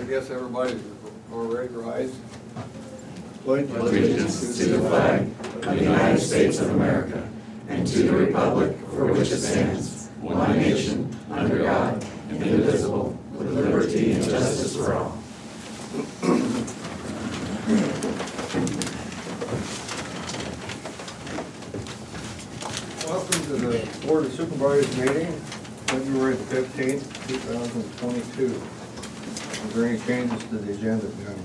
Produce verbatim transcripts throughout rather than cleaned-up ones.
guess everybody's already rise. Pledge Allegiance to the flag of the United States of America and to the republic for which it stands, one nation, under God, indivisible, with liberty and justice for all. Welcome to the Board of Supervisors meeting, February fifteenth, two thousand twenty-two. Is there any changes to the agenda, gentlemen?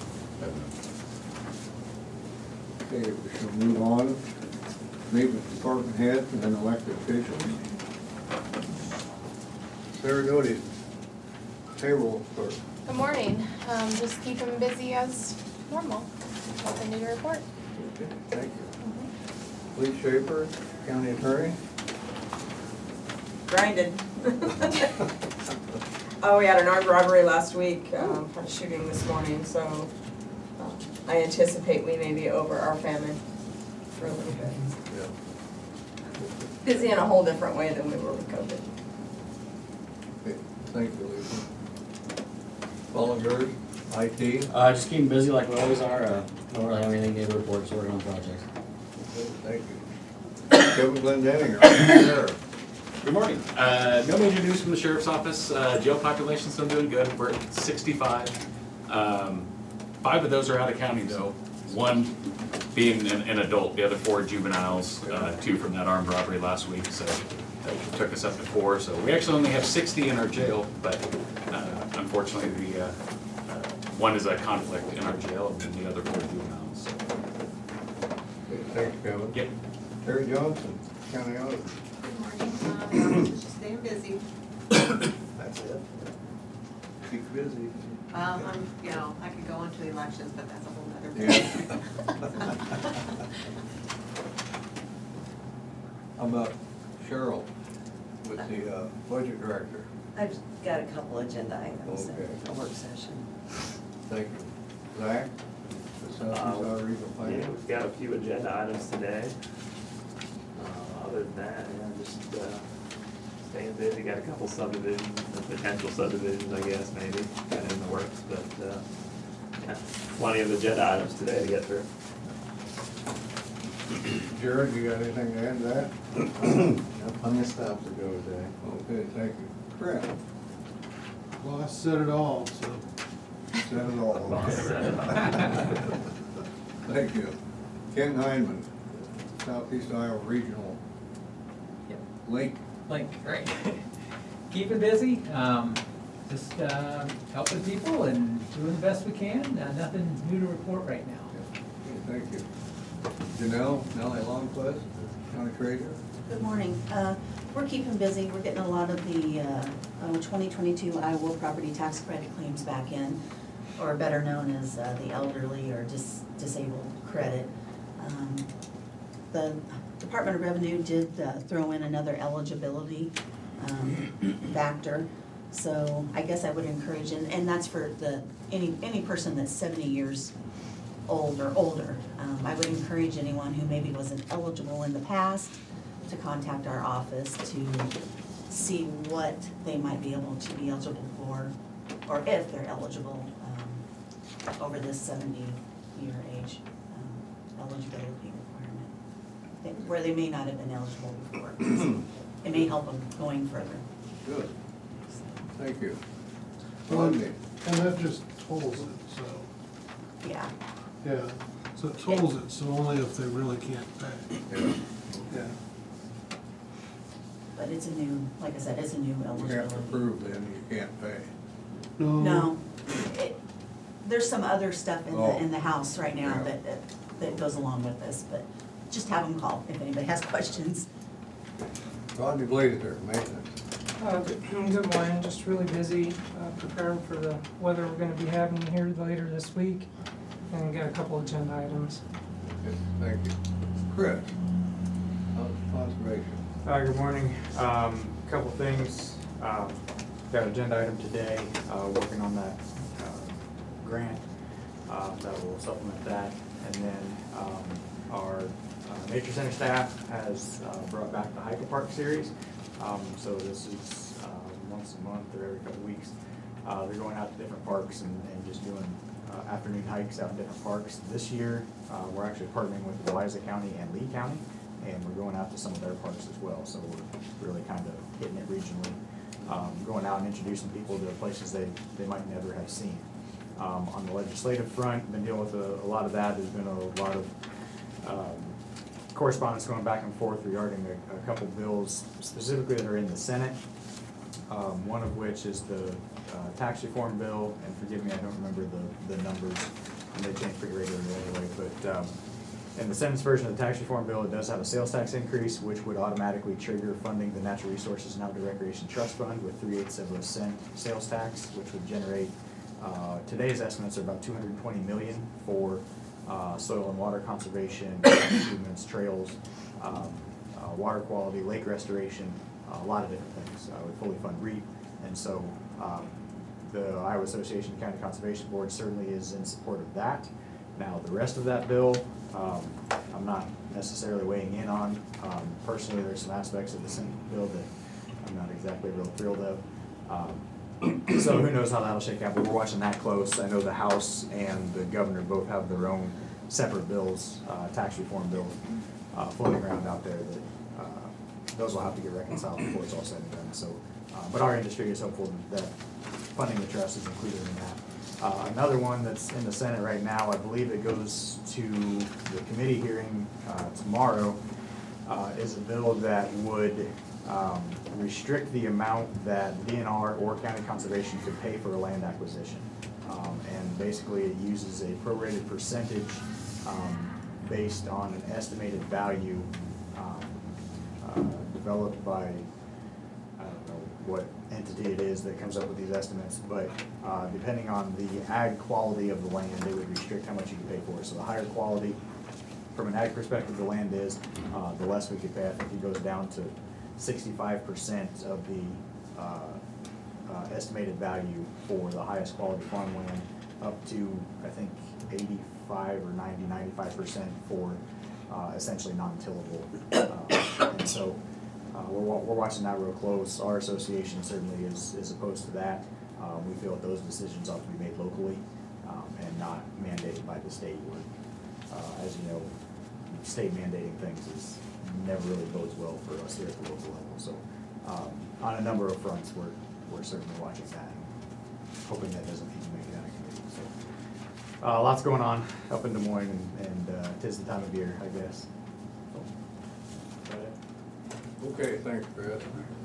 Okay, we shall move on. Meet with department heads and then elected officials. Sarah Doty, payroll clerk. Good morning. Um, just keep them busy as normal. Nothing new to report. Okay, thank you. Lee Schaefer, county attorney. Grinding. Oh, we had an armed robbery last week, um, had a shooting this morning, so uh, I anticipate we may be over our famine for a little bit. Yeah. Busy in a whole different way than we were with COVID. Okay, thank you, Lisa. Volunteers, I T. Uh, just keeping busy like we always are. Uh, don't really have anything to report, so working on projects. Okay, thank you. Kevin Glendenning, our sheriff. Good morning. Uh, no major news from the sheriff's office. Uh, jail population's still doing good. We're at sixty-five. Um, five of those are out of county though. One being an, an adult, the other four juveniles, uh, two from that armed robbery last week. So that took us up to four. So we actually only have sixty in our jail, but uh, unfortunately the uh, uh, one is a conflict in our jail and then the other four juveniles. Okay, thanks, Kevin. Yep. Terry Johnson, county auditor. Good morning. Um, just staying busy. That's it. Keep busy. Um, I'm, you know, I could go into elections, but that's a whole nother Yeah. thing. How about Cheryl with the uh, budget director? I've just got a couple agenda items Okay. in a work session. Thank you. Zach, the Southeast Iowa Regional Yeah, Planning. we've got a few agenda items today. Uh, Other than that, yeah, just uh, staying busy, got a couple subdivisions, or potential subdivisions, I guess, maybe, kind of in the works, but, uh, yeah, plenty of agenda items today to get through. Jared, you got anything to add to that? Plenty of stuff to go today. Okay, thank you. Chris, Well, I said it all, so. said it all. Thank you. Ken Hyman, Southeast Iowa Regional Yep. Link. Like, right. Keeping busy, um, just, uh, helping people and doing the best we can. Uh, nothing new to report right now. Okay, thank you. Janelle, Nellie Longquist, County Treasurer. Good morning. Uh, We're keeping busy. We're getting a lot of the uh, uh, twenty twenty-two Iowa property tax credit claims back in, or better known as uh, the elderly or dis disabled credit. Um, The Department of Revenue did uh, throw in another eligibility um, factor. So I guess I would encourage, and, and that's for the, any, any person that's seventy years old or older. Um, I would encourage anyone who maybe wasn't eligible in the past to contact our office to see what they might be able to be eligible for, or if they're eligible um, over this seventy-year age um, eligibility requirement, They- where they may not have been eligible before. It may help them going further. Good, thank you. Well, Rodney. And that just tolls it, so, Yeah. yeah, so it tolls it, so only if they really can't pay. Yeah. Yeah. But it's a new, like I said, it's a new We have to eligibility. prove then you can't pay. No, it, there's some other stuff in Oh. the, in the house right now Yeah. that, that, that goes along with this, but just have them call if anybody has questions. Rodney Blazer, maintenance. Uh, good good morning, just really busy, uh, preparing for the weather we're gonna be having here later this week, and got a couple agenda items. Okay, thank you. Chris, House Conservation. Uh, good morning. Um, couple things. Um, got an agenda item today, uh, working on that, uh, grant, uh, that will supplement that. And then, um, our, uh, Nature Center staff has, uh, brought back the Hike a Park series. Um, so this is, uh, once a month or every couple weeks. Uh, they're going out to different parks and, and just doing uh, afternoon hikes out in different parks. This year, uh, we're actually partnering with Wauwaisa County and Lee County, and we're going out to some of their parks as well. So we're really kind of hitting it regionally, um, going out and introducing people to places they, they might never have seen. Um, on the legislative front, been dealing with a, a lot of that. There's been a lot of um, correspondence going back and forth regarding a, a couple bills specifically that are in the Senate. Um, one of which is the uh, tax reform bill, and forgive me, I don't remember the, the numbers, and they change pretty regularly anyway, but um, in the Senate's version of the tax reform bill, it does have a sales tax increase, which would automatically trigger funding the Natural Resources and Outdoor Recreation Trust Fund with three-eighths of a cent sales tax, which would generate, uh, today's estimates are about two hundred twenty million dollars for uh, soil and water conservation, improvements, trails, um, uh, water quality, lake restoration, a lot of different things. Uh, we fully fund REAP, and so um, the Iowa Association of County Conservation Board certainly is in support of that. Now, the rest of that bill, um, I'm not necessarily weighing in on. Um, personally, there's some aspects of the Senate bill that I'm not exactly real thrilled of. Um, so who knows how that'll shake out, but we're watching that close. I know the House and the governor both have their own separate bills, uh, tax reform bills, uh, floating around out there that those will have to get reconciled before it's all said and done. So, uh, but our industry is hopeful that funding the trust is included in that. Uh, another one that's in the Senate right now, I believe it goes to the committee hearing uh, tomorrow, uh, is a bill that would um, restrict the amount that the D N R or county conservation could pay for a land acquisition. Um, and basically it uses a prorated percentage um, based on an estimated value um, Uh, developed by, I don't know what entity it is that comes up with these estimates, but uh, depending on the ag quality of the land, they would restrict how much you can pay for it. So the higher quality, from an ag perspective, the land is, uh, the less we could pay. I think it goes down to sixty-five percent of the uh, uh, estimated value for the highest quality farmland, up to, I think, eighty-five or ninety, ninety-five percent for Uh, essentially non-tillable. Uh, and so uh, we're, we're watching that real close. Our association certainly is, is opposed to that. Uh, we feel that those decisions ought to be made locally um, and not mandated by the state. Where, uh, as you know, state mandating things is never really bodes well for us here at the local level. So um, on a number of fronts, we're, we're certainly watching that and hoping that doesn't need to make it out of committee. So, Uh, lots going on up in Des Moines, and, and uh, tis the time of year, I guess. So, that it? Okay, thanks, Brad.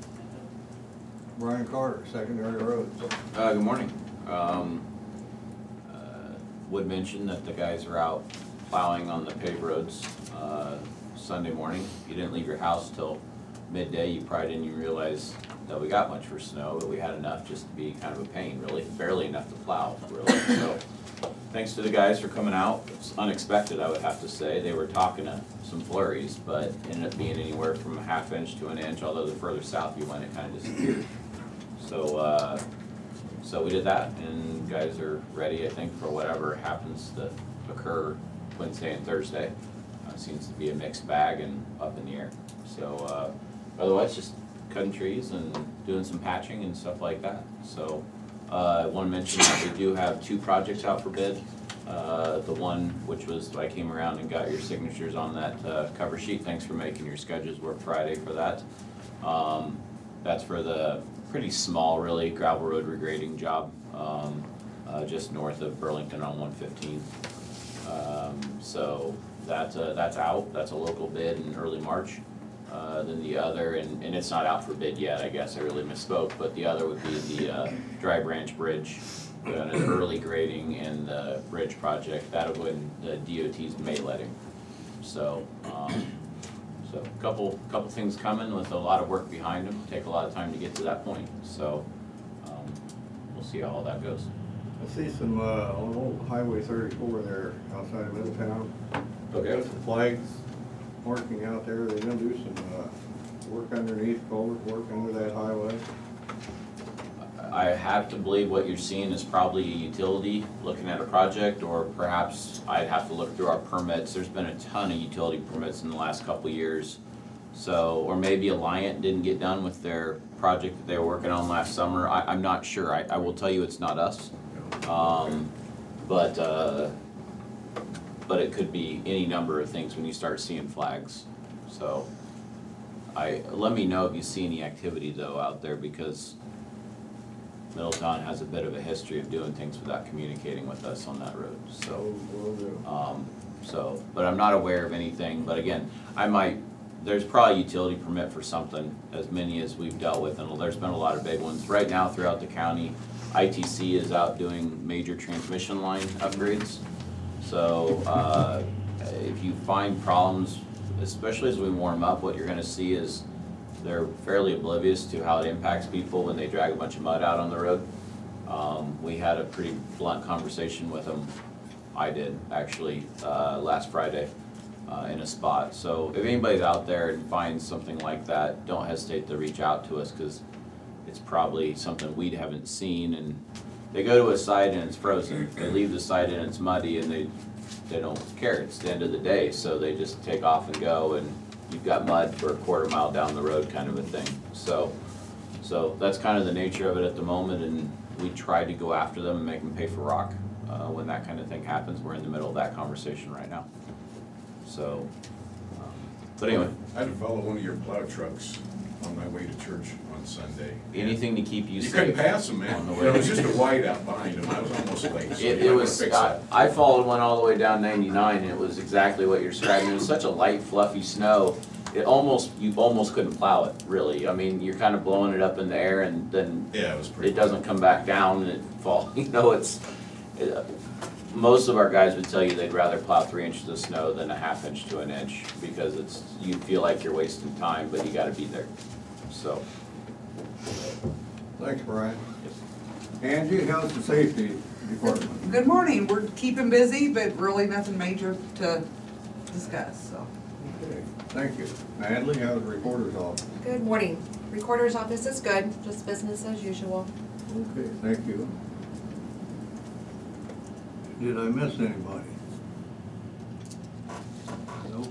Brian Carter, Secondary Roads. Uh, good morning. Um, uh, would mention that the guys are out plowing on the paved roads uh, Sunday morning. If you didn't leave your house till midday, you probably didn't even realize that we got much for snow, but we had enough just to be kind of a pain, really. Barely enough to plow, really. So, thanks to the guys for coming out. It's unexpected, I would have to say. They were talking to some flurries, but ended up being anywhere from a half inch to an inch, although the further south you went, it kind of disappeared. So, uh, so we did that, and guys are ready, I think, for whatever happens to occur Wednesday and Thursday. Uh, seems to be a mixed bag and up in the air. So, uh, otherwise, just cutting trees and doing some patching and stuff like that. So, uh, I want to mention that we do have two projects out for bid. Uh, the one which was, I came around and got your signatures on that uh, cover sheet. Thanks for making your schedules work Friday for that. Um, that's for the pretty small, really, gravel road regrading job, um, uh, just north of Burlington on one fifteen. Um, so that, uh, that's out. That's a local bid in early March. Uh, then the other, and, and it's not out for bid yet, I guess I really misspoke, but the other would be the uh, Dry Branch Bridge, uh, an early grading and the bridge project. That'll go in the D O T's May letting. So, um, so a couple, couple things coming with a lot of work behind them. Take a lot of time to get to that point. So um, we'll see how all that goes. I see some uh, on old Highway thirty-four there outside of Middletown. Okay. Got some flags marking out there. They're gonna do some uh, work underneath, culvert work under that highway. I have to believe what you're seeing is probably a utility looking at a project, or perhaps I'd have to look through our permits. There's been a ton of utility permits in the last couple of years. So, or maybe Alliant didn't get done with their project that they were working on last summer. I, I'm not sure. I, I will tell you it's not us. Um, but, uh, but it could be any number of things when you start seeing flags. So, I, let me know if you see any activity though out there, because Middletown has a bit of a history of doing things without communicating with us on that road, so. Um, so, but I'm not aware of anything, but again, I might, there's probably a utility permit for something, as many as we've dealt with, and there's been a lot of big ones. Right now throughout the county, I T C is out doing major transmission line upgrades. So, uh, if you find problems, especially as we warm up, what you're gonna see is they're fairly oblivious to how it impacts people when they drag a bunch of mud out on the road. Um, we had a pretty blunt conversation with them, I did, actually, uh, last Friday, uh, in a spot. So if anybody's out there and finds something like that, don't hesitate to reach out to us, cause it's probably something we haven't seen, and they go to a site and it's frozen. They leave the site and it's muddy, and they, they don't care, it's the end of the day, so they just take off and go, and you've got mud for a quarter mile down the road kind of a thing. So, so that's kind of the nature of it at the moment, and we try to go after them and make them pay for rock uh, when that kind of thing happens. We're in the middle of that conversation right now. So, um, but anyway. I had to follow one of your plow trucks on my way to church on Sunday. Anything to keep you You safe. couldn't pass them, man. on the You way. know, it was just a white out behind him. I was almost late. So It, you it might was, wanna fix I, that. I followed one all the way down ninety-nine, and it was exactly what you're describing. It was such a light, fluffy snow. It almost, you almost couldn't plow it, really. I mean, you're kind of blowing it up in the air, and then Yeah, it was pretty. it doesn't come back down and it falls. You know, it's, it, most of our guys would tell you they'd rather plow three inches of snow than a half inch to an inch, because it's, you feel like you're wasting time, but you gotta be there, so. Thanks, Brian. Angie, how's the safety department? Good morning, we're keeping busy, but really nothing major to discuss, so. Okay, thank you. Natalie, how's the recorder's office? Good morning. Recorder's office is good, just business as usual. Okay, thank you. Did I miss anybody? No,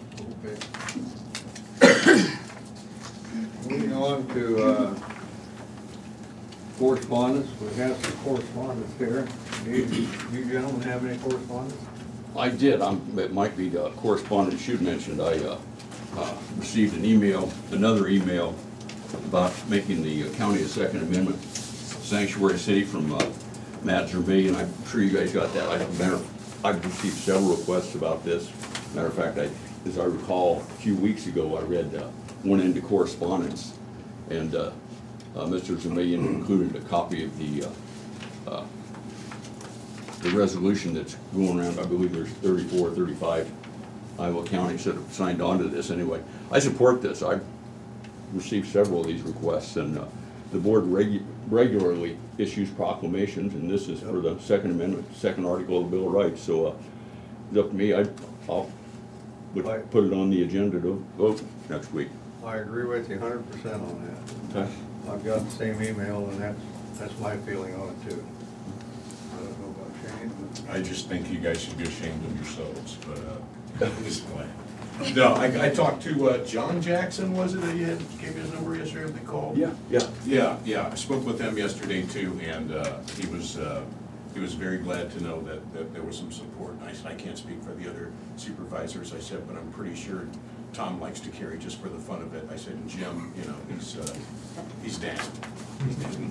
okay. Moving on to, uh, correspondence, we have some correspondence here. Do you you gentlemen have any correspondence? I did, I'm, it might be the correspondence you mentioned, I, uh, uh, received an email, another email about making the county a Second Amendment sanctuary city from, uh, Matt Zerby, and I'm sure you guys got that. I, matter, I've received several requests about this. Matter of fact, I, as I recall, a few weeks ago, I read, uh, one into correspondence, and, uh, uh, Mister Zermillion included a copy of the, uh, uh, the resolution that's going around. I believe there's thirty-four, thirty-five Iowa counties that have signed on to this anyway. I support this. I've received several of these requests, and uh, the board regu regularly issues proclamations, and this is for the Second Amendment, second article of the Bill of Rights. So uh, it's up to me. I, I'll would put it on the agenda to vote next week. I agree with you a hundred percent on that. Okay. I've got the same email, and that's, that's my feeling on it too. I don't know about Shane, but. I just think you guys should be ashamed of yourselves, but, uh, I'm just glad. No, I, I talked to, uh, John Jackson, was it, that you had, gave me his number yesterday, if they called? Yeah, yeah. Yeah, yeah, I spoke with him yesterday too, and, uh, he was, uh, he was very glad to know that, that there was some support. And I said, I can't speak for the other supervisors, I said, but I'm pretty sure Tom likes to carry just for the fun of it. I said, and Jim, you know, he's, uh, he's down. He's down.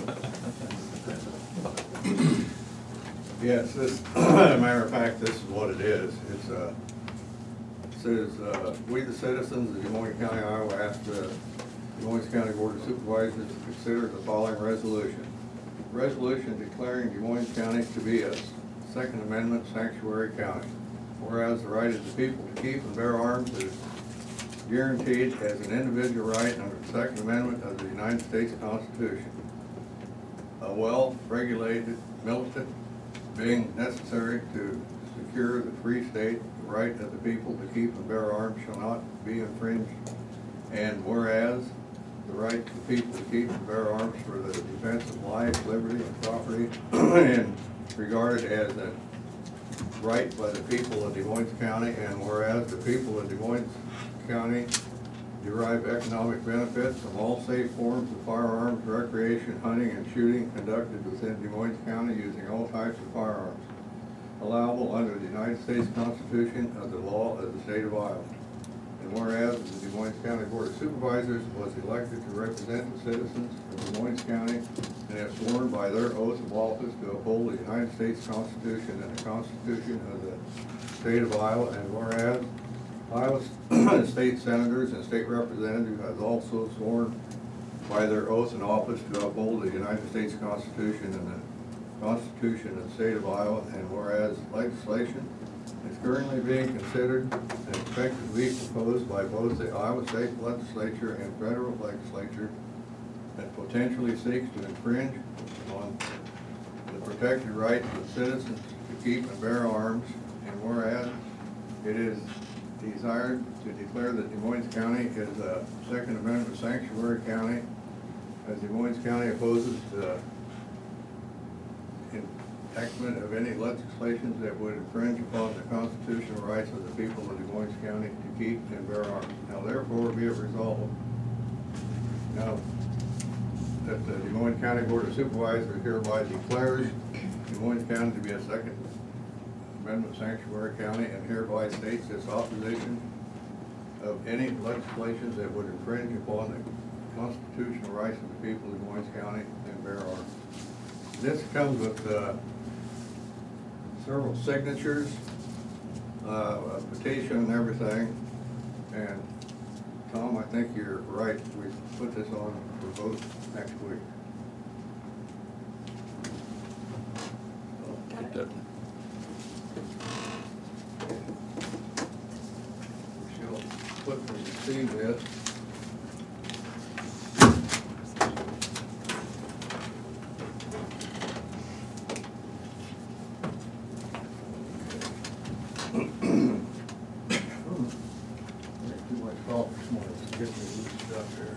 Yes, this, as a matter of fact, this is what it is. It's, uh, it says, uh, we the citizens of Des Moines County, Iowa, ask the Des Moines County Board of Supervisors to consider the following resolution. Resolution declaring Des Moines County to be a Second Amendment sanctuary county. Whereas the right of the people to keep and bear arms is guaranteed as an individual right under the Second Amendment of the United States Constitution. A well-regulated militant being necessary to secure the free state, the right of the people to keep and bear arms shall not be infringed. And whereas the right of the people to keep and bear arms for the defense of life, liberty, and property and regarded as a right by the people of Des Moines County, and whereas the people of Des Moines County derive economic benefits from all safe forms of firearms, recreation, hunting, and shooting conducted within Des Moines County using all types of firearms, allowable under the United States Constitution of the law of the state of Iowa. And whereas the Des Moines County Board of Supervisors was elected to represent the citizens of Des Moines County and have sworn by their oath of office to uphold the United States Constitution and the Constitution of the state of Iowa, and whereas Iowa state senators and state representatives have also sworn by their oath and office to uphold the United States Constitution and the Constitution of the state of Iowa, and whereas legislation is currently being considered and expected to be proposed by both the Iowa State Legislature and federal legislature that potentially seeks to infringe on the protected rights of citizens to keep and bear arms, and whereas it is desired to declare that Des Moines County is a Second Amendment sanctuary county, as Des Moines County opposes the enactment of any legislation that would infringe upon the constitutional rights of the people of Des Moines County to keep and bear arms. Now therefore be it resolved, now, that the Des Moines County Board of Supervisors hereby declares Des Moines County to be a Second Amendment sanctuary county, and hereby states its opposition of any legislation that would infringe upon the constitutional rights of the people of Des Moines County and bear arms. This comes with uh, several signatures, uh, a petition and everything, and Tom, I think you're right, we put this on for vote next week. Get that. She'll put and receive this. Too much coffee this morning, it's getting me loose stuff here.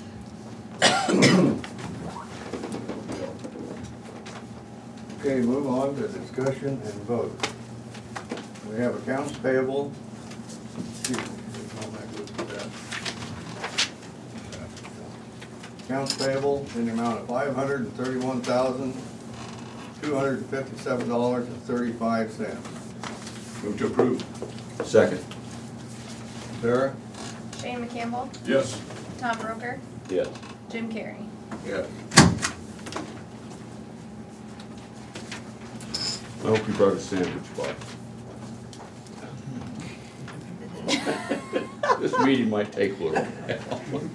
Okay, move on to discussion and vote. We have accounts payable. Excuse me, there's no back with that. Accounts payable in the amount of five hundred and thirty-one thousand, two hundred and fifty-seven dollars and thirty-five cents. Move to approve. Second. Sarah? Shane McCampbell, Yes. Tom Roker, Yes. Jim Carrey. Yes. I hope you brought a sandwich box. This meeting might take a little while.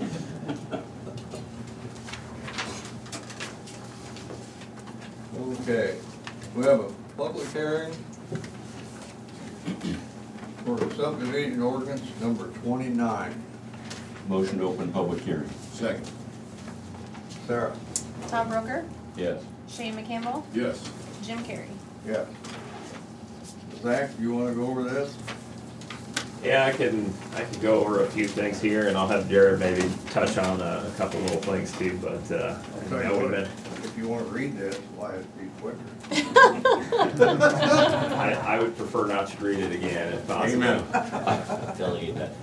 Okay, we have a public hearing for subdivision ordinance number twenty-nine. Motion to open public hearing. Second. Sarah? Tom Roker, Yes. Shane McCampbell, Yes. Jim Carrey. Yes. Zach, you wanna go over this? Yeah, I can, I can go over a few things here, and I'll have Jared maybe touch on a, a couple little things too, but, uh, I'll tell I you know we've what, been, if you wanna read this, why it'd be quicker. I, I would prefer not to read it again if possible. Amen. Delegate that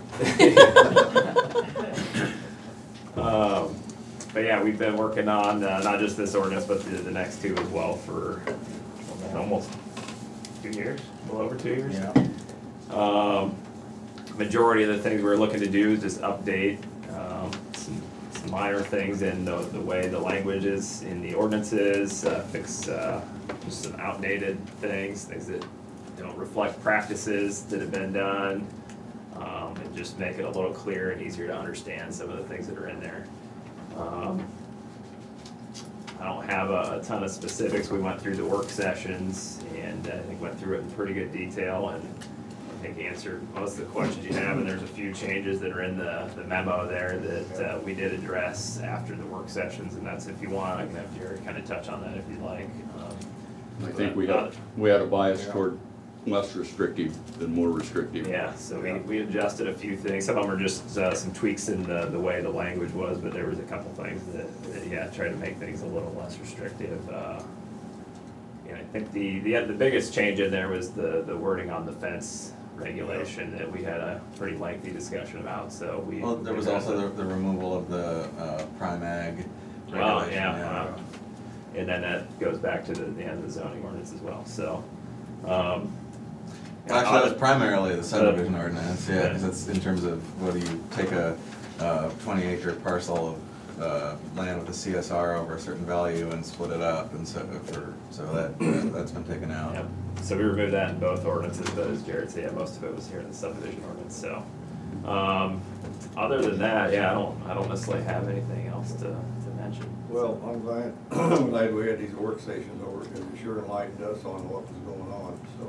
to Jared. Um, but yeah, we've been working on, uh, not just this ordinance, but the, the next two as well for almost two years, a little over two years. Yeah. Um, majority of the things we're looking to do is just update, um, some, some minor things in the, the way the language is in the ordinances, uh, fix, uh, just some outdated things, things that don't reflect practices that have been done, um, and just make it a little clearer and easier to understand some of the things that are in there. Um, I don't have a, a ton of specifics. We went through the work sessions and I think went through it in pretty good detail and I think answered most of the questions you have, and there's a few changes that are in the, the memo there that uh, we did address after the work sessions, and that's if you want, I can have Jared kind of touch on that if you'd like. Um, I think we but, had, we had a bias toward less restrictive than more restrictive. Yeah, so we, we adjusted a few things. Some of them are just uh, some tweaks in the, the way the language was, but there was a couple things that, that yeah, tried to make things a little less restrictive. Uh, and I think the, the the biggest change in there was the, the wording on the fence regulation that we had a pretty lengthy discussion about, so we. Well, there was also the, the removal of the, uh, prime ag Well, regulation. yeah, uh, and then that goes back to the, the end of the zoning ordinance as well, so, um. Actually, that was primarily the subdivision Uh, ordinance, yeah, because it's in terms of whether you take a, uh, twenty acre parcel of, uh, land with a C S R over a certain value and split it up, and so, for, so that, that's been taken out. Yep. So we removed that in both ordinances, but as Jared said, yeah, most of it was here in the subdivision ordinance, so. Um, other than that, yeah, I don't, I don't necessarily have anything else to, to mention. Well, I'm glad, I'm glad we had these workstations over, because it sure enlightened us on what was going on, so.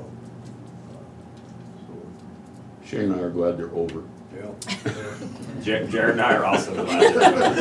Shane and I are glad they're over. Yeah. Jared, Jared and I are also glad.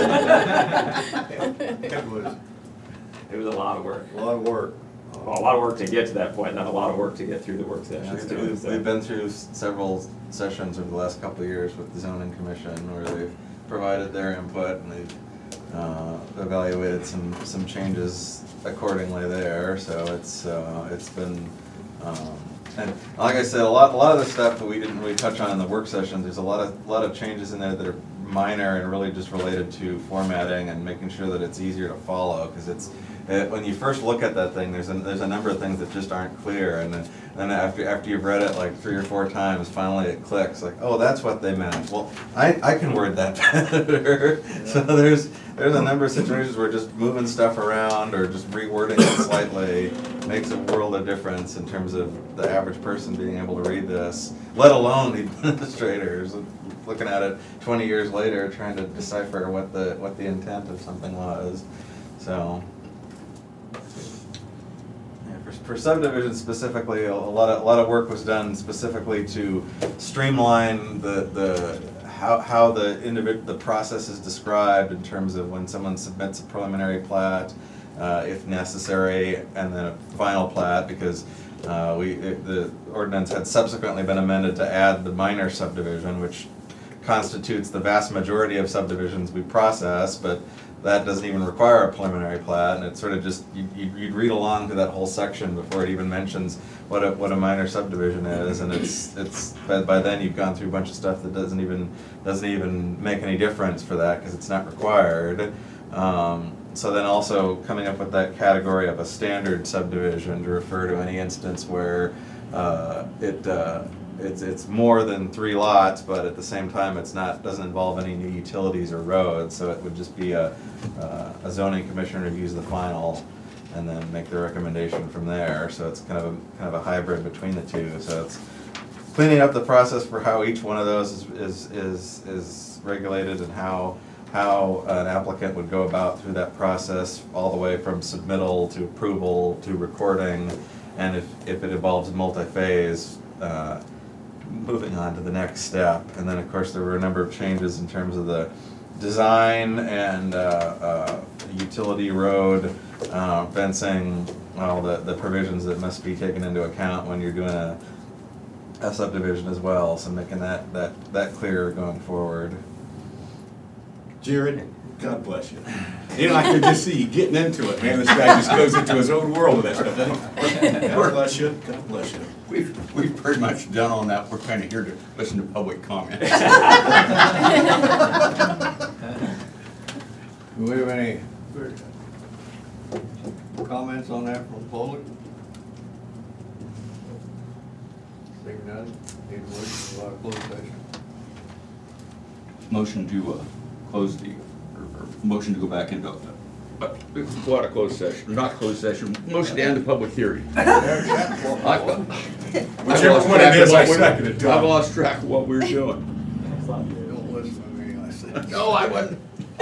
It was, It was a lot of work. a lot of work. Well, a lot of work to get to that point, not a lot of work to get through the work Yeah, sessions too. We've, so. we've been through s- several sessions over the last couple of years with the zoning commission where they've provided their input and they've uh, evaluated some, some changes accordingly there, so it's, uh, it's been, um, and like I said, a lot, a lot of the stuff that we didn't really touch on in the work sessions, there's a lot of, lot of changes in there that are minor and really just related to formatting and making sure that it's easier to follow, because it's, it, when you first look at that thing, there's a, there's a number of things that just aren't clear, and then, then after, after you've read it like three or four times, finally it clicks, like, oh, that's what they meant. Well, I, I can word that better. So there's, there's a number of situations where just moving stuff around or just rewording it slightly makes a world of difference in terms of the average person being able to read this, let alone the administrators looking at it twenty years later, trying to decipher what the, what the intent of something was, so. Yeah, for, for subdivisions specifically, a lot of, a lot of work was done specifically to streamline the, the, how, how the individ, the process is described in terms of when someone submits a preliminary plat, uh, if necessary, and then a final plat, because uh, we, it, the ordinance had subsequently been amended to add the minor subdivision, which constitutes the vast majority of subdivisions we process, but that doesn't even require a preliminary plat, and it's sort of just, you, you'd read along to that whole section before it even mentions what a, what a minor subdivision is, and it's, it's, by, by then you've gone through a bunch of stuff that doesn't even, doesn't even make any difference for that, because it's not required. Um, so then also coming up with that category of a standard subdivision to refer to any instance where uh, it, uh, It's, it's more than three lots, but at the same time, it's not, doesn't involve any new utilities or roads, so it would just be a, uh, a zoning commissioner reviews the final and then make the recommendation from there, so it's kind of a, kind of a hybrid between the two, so it's cleaning up the process for how each one of those is, is, is, is regulated and how, how an applicant would go about through that process, all the way from submittal to approval to recording, and if, if it involves multi-phase, uh, moving on to the next step. And then, of course, there were a number of changes in terms of the design and uh, uh, utility road, uh, fencing, all the, the provisions that must be taken into account when you're doing a, a subdivision as well, so making that, that, that clear going forward. Jared, God bless you. You know, I could just see you getting into it, man. This guy just goes into his own world with that stuff. God bless you, God bless you. We've, we've pretty much done on that. We're kind of here to listen to public comments. Do we have any comments on that from the public? Seeing none, need a motion for a closed session. Motion to uh, close the, or, or motion to go back into, uh, go out of closed session, not closed session, motion to end the public hearing. I've Whichever one it is, I second it, Tom. I've lost track of what we were doing. Don't listen to me, I said. No, I wasn't.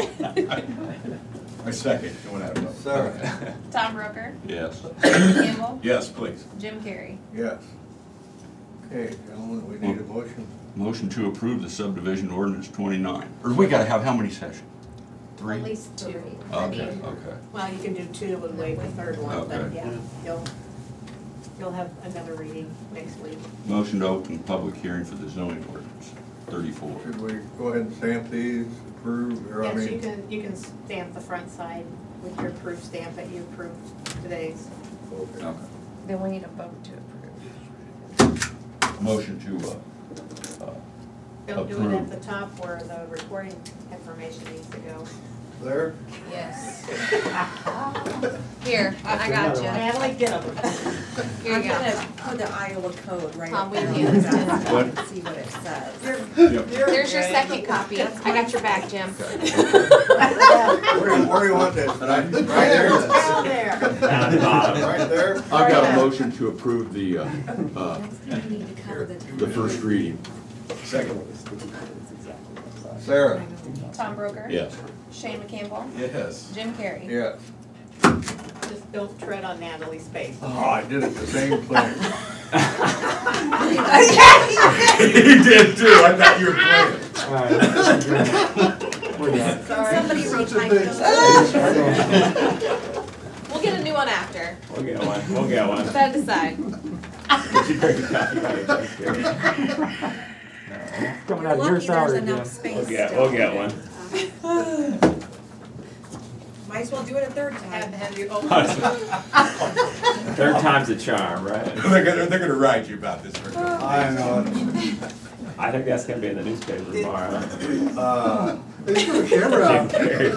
I second, going out of Sorry. Tom Brooker, Yes. Jim Campbell, Yes, please. Jim Carrey. Yes. Okay, gentlemen, we need a motion. Motion to approve the subdivision ordinance twenty-nine. Or we gotta have how many sessions? Three? At least two. Okay, okay. Well, you can do two and wait the third one, but Okay. yeah, you'll, you'll have another reading next week. Motion to open public hearing for the zoning ordinance, thirty-four. Should we go ahead and stamp these, approve, or I Yes, you mean? can, you can stamp the front side with your approved stamp that you approved today's. Okay. Okay. Then we need a vote to approve. motion to, uh, uh, Don't do it at approve. the top where the recording information needs to go. There? Yes. Here, I got you. Natalie, get them. Here you go. put the Iowa code right Tom, up we there can. on the top What? and see what it says. There's your second copy. I got your back, Jim. Where, where do you want this? Right there? Down there. Down at the bottom. Right there? I've got a motion to approve the, uh, uh, the first reading. Second. Sarah? Tom Broker? Yes. Shane McCampbell? Yes. Jim Carrey? Yes. Just don't tread on Natalie's face. Oh, I did it the same place. He did too, I thought you were playing. Alright, we're done. Somebody retype those. We'll get a new one after. We'll get one, we'll get one. Gotta decide. Did you bring a copy by any chance, Gary? Coming out of your salary, Jim. We'll get, we'll get one. Might as well do it a third time. Have, have you open. Third time's a charm, right? They're gonna, they're gonna write you about this. Rick. I know. I think that's gonna be in the newspaper tomorrow. Uh, They put a camera Jim out. Carrey.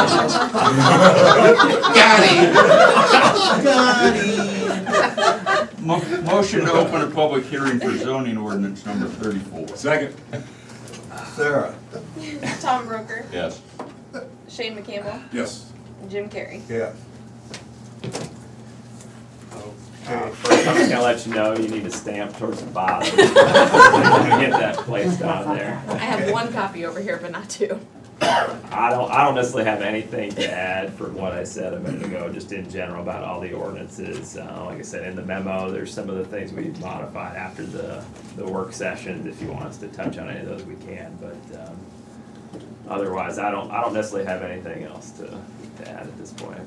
Got him. Mo- Motion to open a public hearing for zoning ordinance number thirty-four. Second. Sarah? Tom Broker? Yes. Shane McCampbell? Yes. Jim Carrey? Yes. Uh, First, I'm just gonna let you know, you need to stamp towards the bottom. Get that placed on there. I have one copy over here, but not two. I don't, I don't necessarily have anything to add from what I said a minute ago, just in general about all the ordinances. Uh, like I said, in the memo, there's some of the things we modified after the, the work sessions. If you want us to touch on any of those, we can, but, um, otherwise, I don't, I don't necessarily have anything else to, to add at this point.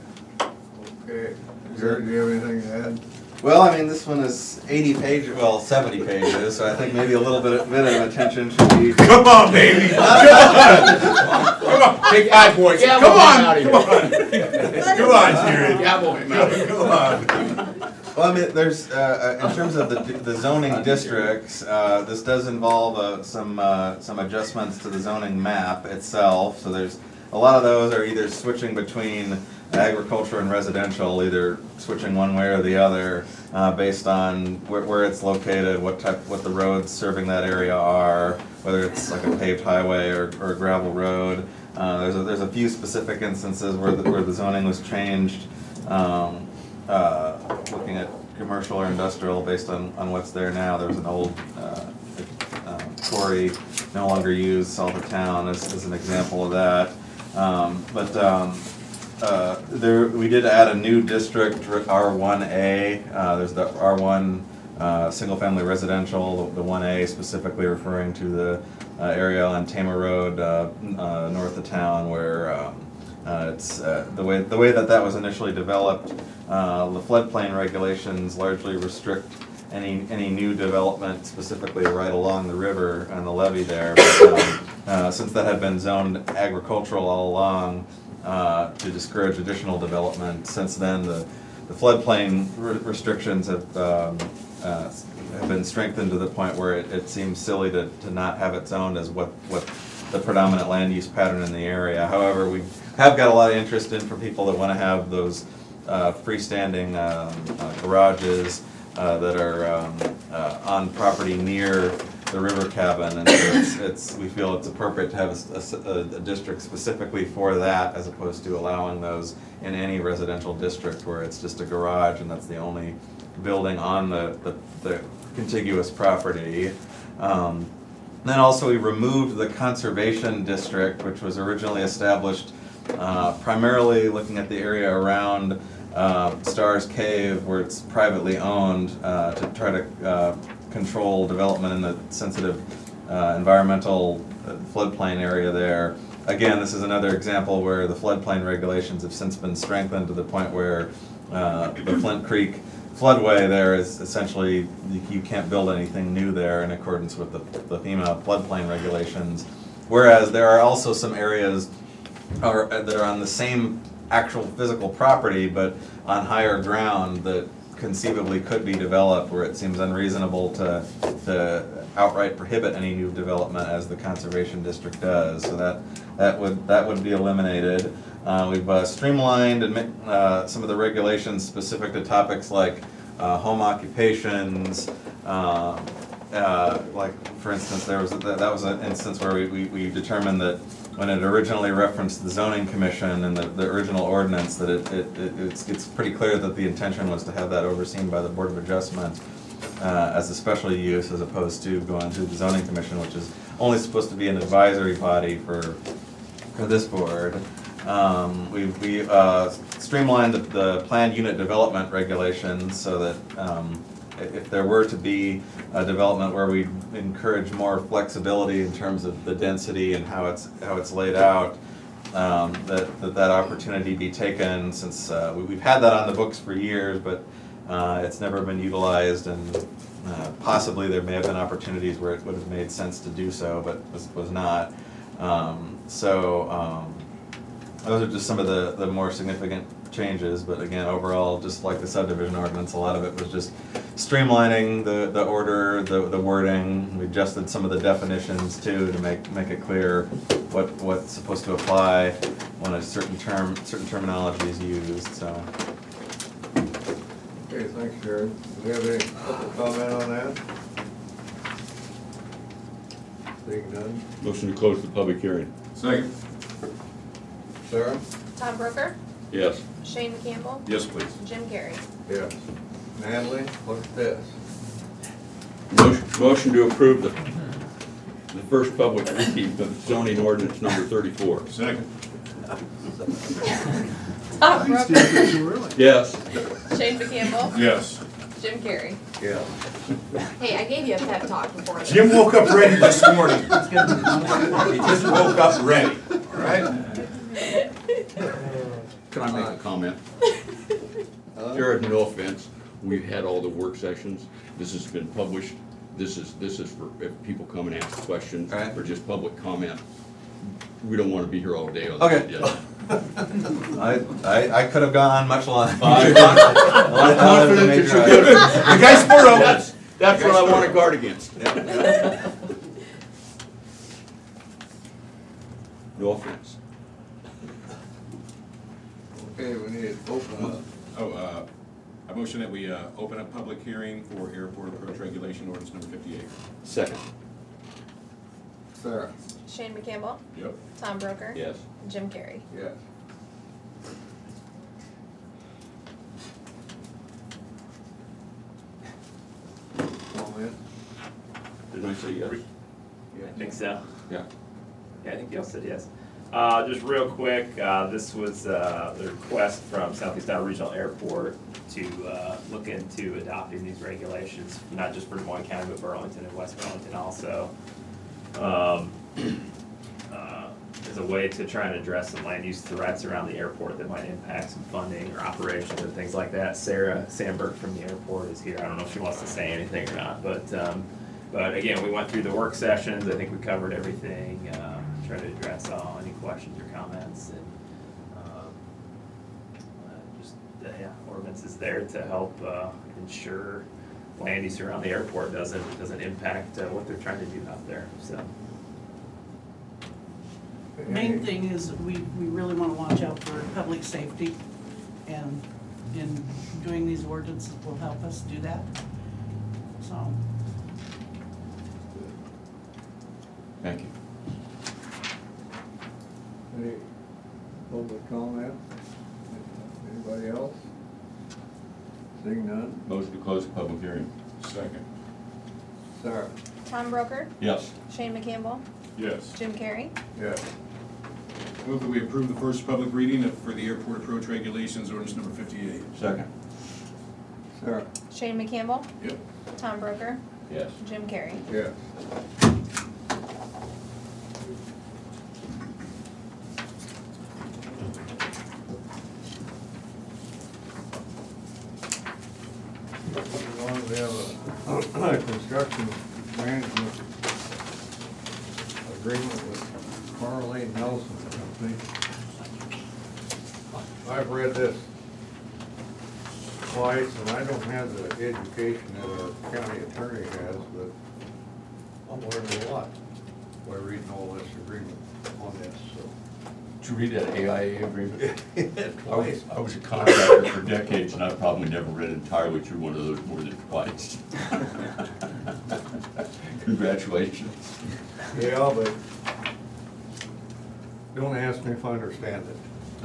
Okay. Jared, do you have anything to add? Well, I mean, this one is eighty pages, well, seventy pages, so I think maybe a little bit, bit of attention should be. Come on, baby. Come on. Come on. Take five, boys. Yeah, Come we'll on. get out of Come on. Come on, Jared. Yeah, we'll get out of here. Come on. Well, I mean, there's, uh, uh, in terms of the, the zoning districts, uh, this does involve, uh, some, uh, some adjustments to the zoning map itself, so there's, a lot of those are either switching between agriculture and residential, either switching one way or the other, uh, based on where, where it's located, what type, what the roads serving that area are, whether it's like a paved highway or, or a gravel road. Uh, there's a, there's a few specific instances where the, where the zoning was changed, um, uh, looking at commercial or industrial based on, on what's there now. There was an old, uh, uh, quarry no longer used, south of town as, as an example of that. Um, but, um, Uh, there, we did add a new district, R one A. Uh, there's the R one uh, single-family residential, the, the one A specifically referring to the uh, area on Tama Road, uh, uh, north of town, where um, uh, it's uh, the way the way that that was initially developed. Uh, the floodplain regulations largely restrict any any new development, specifically right along the river and the levee there. But, um, uh, since that had been zoned agricultural all along, Uh, to discourage additional development. Since then, the, the floodplain re restrictions have, um, uh, have been strengthened to the point where it, it seems silly to, to not have it zoned as what, what the predominant land use pattern in the area. However, we have got a lot of interest in for people that want to have those uh, freestanding um, uh, garages uh, that are um, uh, on property near the river cabin, and so it's, it's, we feel it's appropriate to have a, a, a district specifically for that, as opposed to allowing those in any residential district where it's just a garage and that's the only building on the, the, the contiguous property. Um, then also we removed the conservation district, which was originally established uh, primarily looking at the area around uh, Stars Cave, where it's privately owned, uh, to try to uh, control development in the sensitive uh, environmental floodplain area there. Again, this is another example where the floodplain regulations have since been strengthened to the point where uh, the Flint Creek floodway there is essentially, you, you can't build anything new there in accordance with the, the FEMA floodplain regulations. Whereas there are also some areas are, that are on the same actual physical property but on higher ground that conceivably could be developed, where it seems unreasonable to, to outright prohibit any new development as the conservation district does. So that, that would, that would be eliminated. Uh, we've uh, streamlined admi- uh, some of the regulations specific to topics like uh, home occupations. Uh, uh, like, for instance, there was, a, that was an instance where we, we, we determined that when it originally referenced the zoning commission and the, the original ordinance, that it, it, it, it's, it's pretty clear that the intention was to have that overseen by the Board of Adjustment uh, as a special use, as opposed to going to the zoning commission, which is only supposed to be an advisory body for, for this board. Um, we we uh, streamlined the, the planned unit development regulations so that um, if there were to be a development where we encourage more flexibility in terms of the density and how it's how it's laid out, um, that, that that opportunity be taken, since uh, we, we've had that on the books for years, but uh, it's never been utilized, and uh, possibly there may have been opportunities where it would have made sense to do so, but was, was not. Um, so um, those are just some of the, the more significant changes, but again, overall, just like the subdivision ordinance, a lot of it was just streamlining the, the order, the, the wording. We adjusted some of the definitions too to make, make it clear what, what's supposed to apply when a certain term, certain terminology is used, so. Okay, thanks, Jared. Do we have any public comment on that? Seeing none. Motion to close the public hearing. Second. Sarah? Tom Broker, Yes. Shane Campbell, Yes, please. Jim Carrey. Yes. Natalie, look at this. Motion, motion to approve the, the first public reading of zoning ordinance number thirty-four. Second. Tom Broker, Yes. Shane McCampbell, Yes. Jim Carrey. Yeah. Hey, I gave you a pep talk before. this. Jim woke up ready this morning. He just woke up ready, all right? Can I make a comment? Jared, no offense, we've had all the work sessions, this has been published, this is, this is for if people come and ask questions, Right. or just public comment. We don't wanna be here all day on Okay. this. Yeah. I, I, I could have gone on much longer. I'm confident that you're good. The guy's for open. That's, that's what I want to guard against. No offense. Okay, we need to open up. Oh, uh, I motion that we, uh, open up public hearing for airport approach regulation ordinance number fifty-eight. Second. Sarah? Shane McCampbell, Yep. Tom Broker, Yes. Jim Carrey. Yes. Comment? Did I say yes? I think so. Yeah. Yeah, I think y'all said yes. Uh, just real quick, uh, this was, uh, the request from Southeast Iowa Regional Airport to, uh, look into adopting these regulations, not just for Des Moines County, but Burlington and West Burlington also. Um, uh, as a way to try and address some land use threats around the airport that might impact some funding or operations and things like that. Sarah Sandberg from the airport is here. I don't know if she wants to say anything or not, but, um, but again, we went through the work sessions. I think we covered everything, uh, try to address all, any questions or comments, and, um, uh, just, uh, yeah, ordinance is there to help, uh, ensure land use around the airport doesn't, doesn't impact, uh, what they're trying to do out there, so. Main thing is, we, we really wanna watch out for public safety, and in doing these ordinances will help us do that, so. Thank you. Any public comment? Anybody else? Seeing none? Motion to close the public hearing. Second. Sarah? Tom Broker, Yes. Shane McCampbell, Yes. Jim Carrey. Yes. Move that we approve the first public reading of- for the airport approach regulations ordinance number fifty-eight. Second. Sarah? Shane McCampbell, Yep. Tom Broker, Yes. Jim Carrey. Yes. We have a construction management agreement with Carleen Nelson Company. I've read this twice, and I don't have the education that our county attorney has, but I'm learning a lot by reading all this agreement on this, so. Did you read that A I A agreement? I Twice. was, I was a contractor for decades, and I've probably never read entirely through one of those more than twice. Congratulations. Yeah, but don't ask me if I understand it.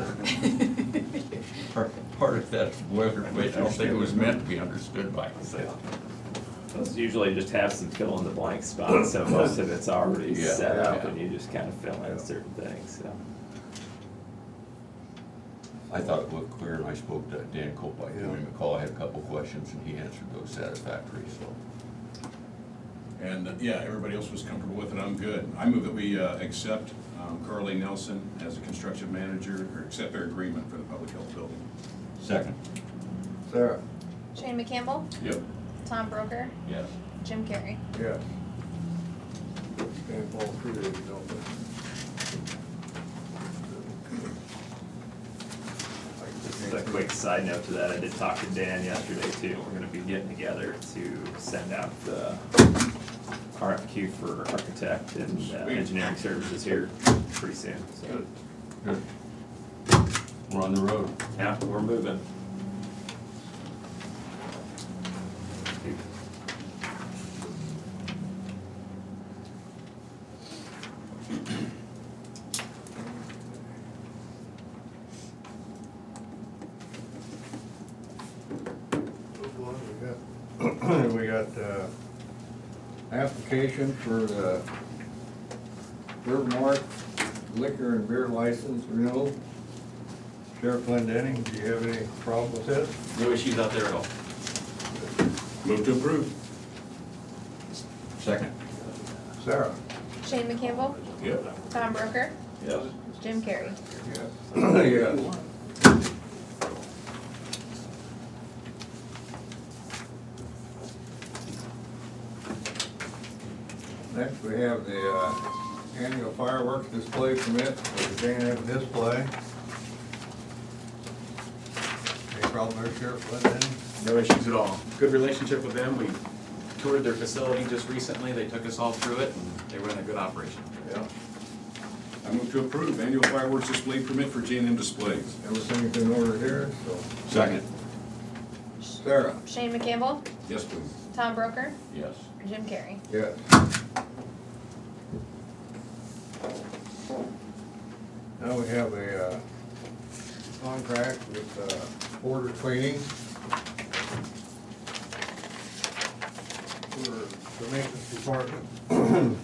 Part, part of that's whether, I don't think it was meant to be understood by. Those usually just have some fill in the blank spots, so most of it's already Yeah, set up yeah. and you just kind of fill in certain things, so. I thought it looked clear, and I spoke to Dan Cope, I gave him a call, I had a couple questions, and he answered those satisfactory, so. And, uh, yeah, everybody else was comfortable with it, I'm good. I move that we uh, accept um, Carly Nelson as a construction manager, or accept their agreement for the public health building. Second. Sarah? Shane McCampbell, Yep. Tom Broker, Yes. Jim Carrey. Yes. Can't fall through there, you don't. Just a quick side note to that, I did talk to Dan yesterday too. We're gonna be getting together to send out the R F Q for architect and uh, engineering services here pretty soon, so. Good. We're on the road. Yeah, we're moving. We got, uh, application for the Bird Mark liquor and beer license renewal. Sheriff Glendenning, do you have any problem with this? No issues out there at all. Move to approve. Second. Sarah? Shane McCampbell, Yep. Tom Broker, Yes. Jim Carrey. Yes. Yes. Next, we have the uh, annual fireworks display permit for the Dana display. Any problem there, Sheriff Glendenning? No issues at all. Good relationship with them. We toured their facility just recently. They took us all through it and they run a good operation. Yeah. I move to approve annual fireworks display permit for J and M Displays. Everything's in order here, so. Second. Sarah? Shane McCampbell, Yes, please. Tom Broker, Yes. Jim Carrey. Yes. Now we have a uh, contract with uh, Border Cleaning for the maintenance department.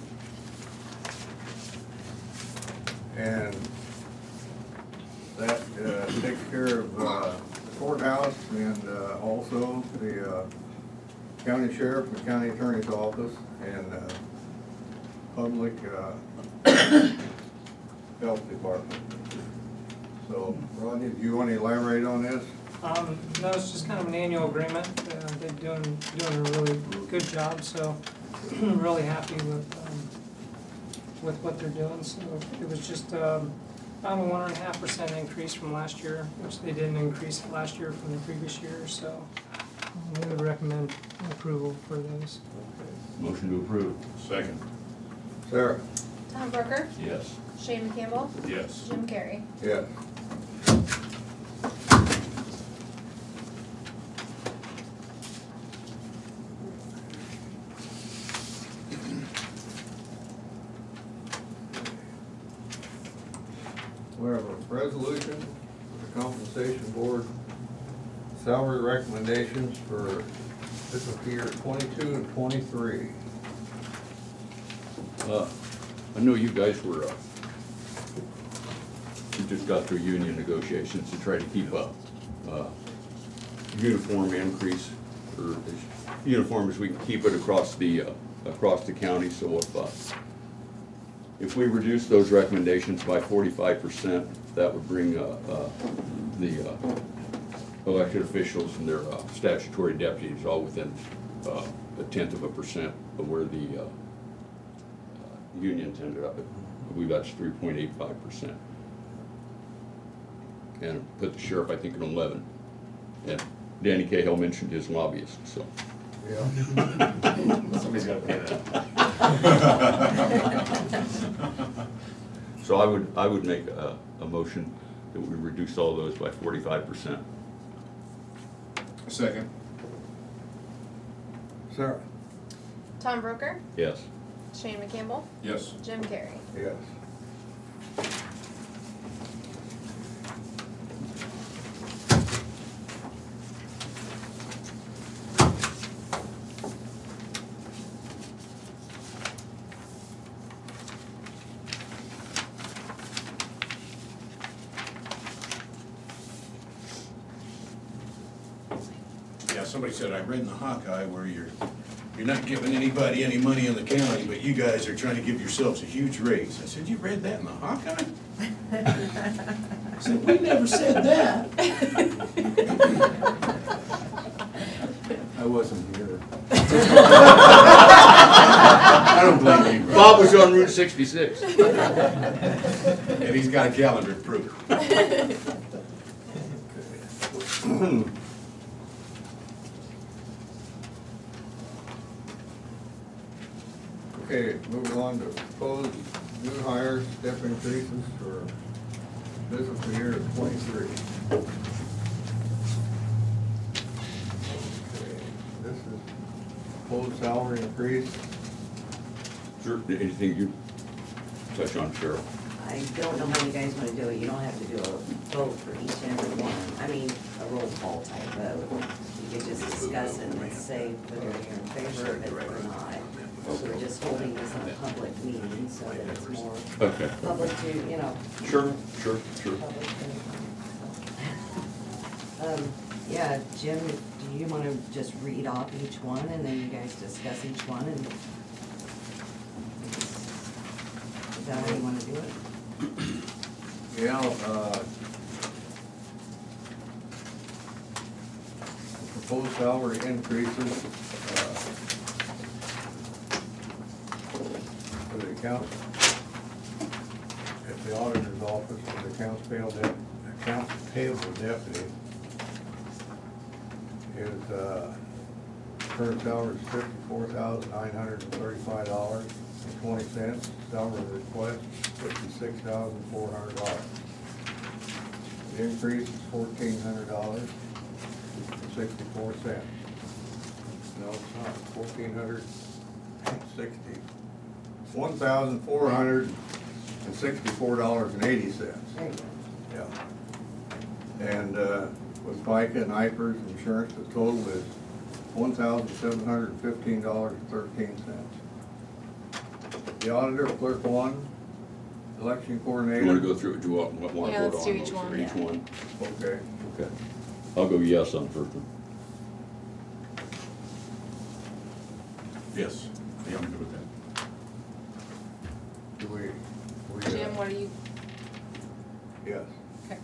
And that uh, takes care of uh, the courthouse and uh, also the uh, county sheriff and county attorney's office and uh, public uh, health department. So, Rodney, do you want to elaborate on this? Um, no, it's just kind of an annual agreement. Uh, they're doing, doing a really good job, so really happy with, um, with what they're doing. So it was just, um, about a one and a half percent increase from last year, which they didn't increase it last year from the previous year, so um, we would recommend approval for those. Motion to approve. Second. Sarah? Tom Broker, Yes. Shane McCampbell, Yes. Jim Carrey. Yes. We have a resolution for the compensation board salary recommendations for fiscal year twenty-two and twenty-three. Uh, I know you guys were, uh, you just got through union negotiations to try to keep a, uh, uniform increase, or as uniform as we can keep it across the, uh, across the county, so if, uh, if we reduce those recommendations by forty-five percent, that would bring, uh, uh, the, uh, elected officials and their uh, statutory deputies all within, uh, a tenth of a percent of where the, uh, unions ended up at. I believe that's three point eight five percent. And put the sheriff, I think, at eleven. And Danny Cahill mentioned his lobbyist, so. Yeah. Somebody's gotta pay that. So I would, I would make a, a motion that we reduce all those by forty-five percent. Second. Sarah? Tom Broker, Yes. Shane McCampbell, Yes. Jim Carrey. Yes. Yeah, somebody said, I read in the Hawkeye where you're, you're not giving anybody any money in the county, but you guys are trying to give yourselves a huge raise. I said, you read that in the Hawkeye? I said, we never said that. I wasn't here. I don't blame you, bro. Bob was on Route sixty-six. And he's got a calendar to prove it. Okay, moving on to proposed new hires, step increases for fiscal year twenty-three. Okay, this is proposed salary increase. Sure, anything you touch on, Cheryl? I don't know how you guys wanna do it, you don't have to do a vote for each and every one, I mean, a roll call type vote. You could just discuss it and say whether you're in favor of it or not. We're just holding this in a public meeting so that it's more Okay. public to, you know. Sure, sure, sure. public to- Um, yeah, Jim, do you wanna just read off each one and then you guys discuss each one and is that how you wanna do it? Yeah, uh, proposed salary increases, uh, for the accounts, at the auditor's office, for the accounts payable, dep- accounts payable deputy is, uh, current salary is fifty-four thousand nine hundred and thirty-five dollars and twenty cents. Salary request, fifty-six thousand four hundred dollars. The increase is fourteen hundred dollars and sixty-four cents. No, it's not, fourteen hundred and sixty. One thousand four hundred and sixty-four dollars and eighty cents. There you go. Yeah. And, uh, with FICA and I P E R S insurance, the total is one thousand seven hundred and fifteen dollars and thirteen cents. The auditor, clerk one, election coordinator. You wanna go through it, do you want, want to Yeah, vote let's on do those each for one, each yeah. one? Okay. Okay. I'll go yes on the first one. Yes, yeah, I'm good with that. Do we, we, uh, Jim, what are you? yes. Okay.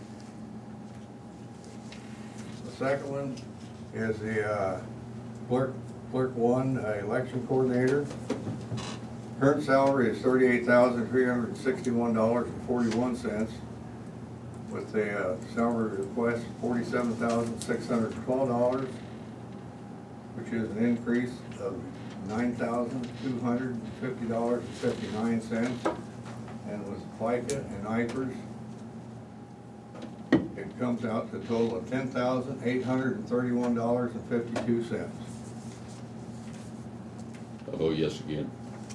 The second one is the, uh, clerk, clerk one, uh, election coordinator. Current salary is thirty-eight thousand three hundred and sixty-one dollars and forty-one cents. With the, uh, salary request, forty-seven thousand six hundred and twelve dollars, which is an increase of nine thousand two hundred and fifty dollars and fifty-nine cents. And with FICA and I P E R S, it comes out to a total of ten thousand eight hundred and thirty-one dollars and fifty-two cents. I'll vote yes again.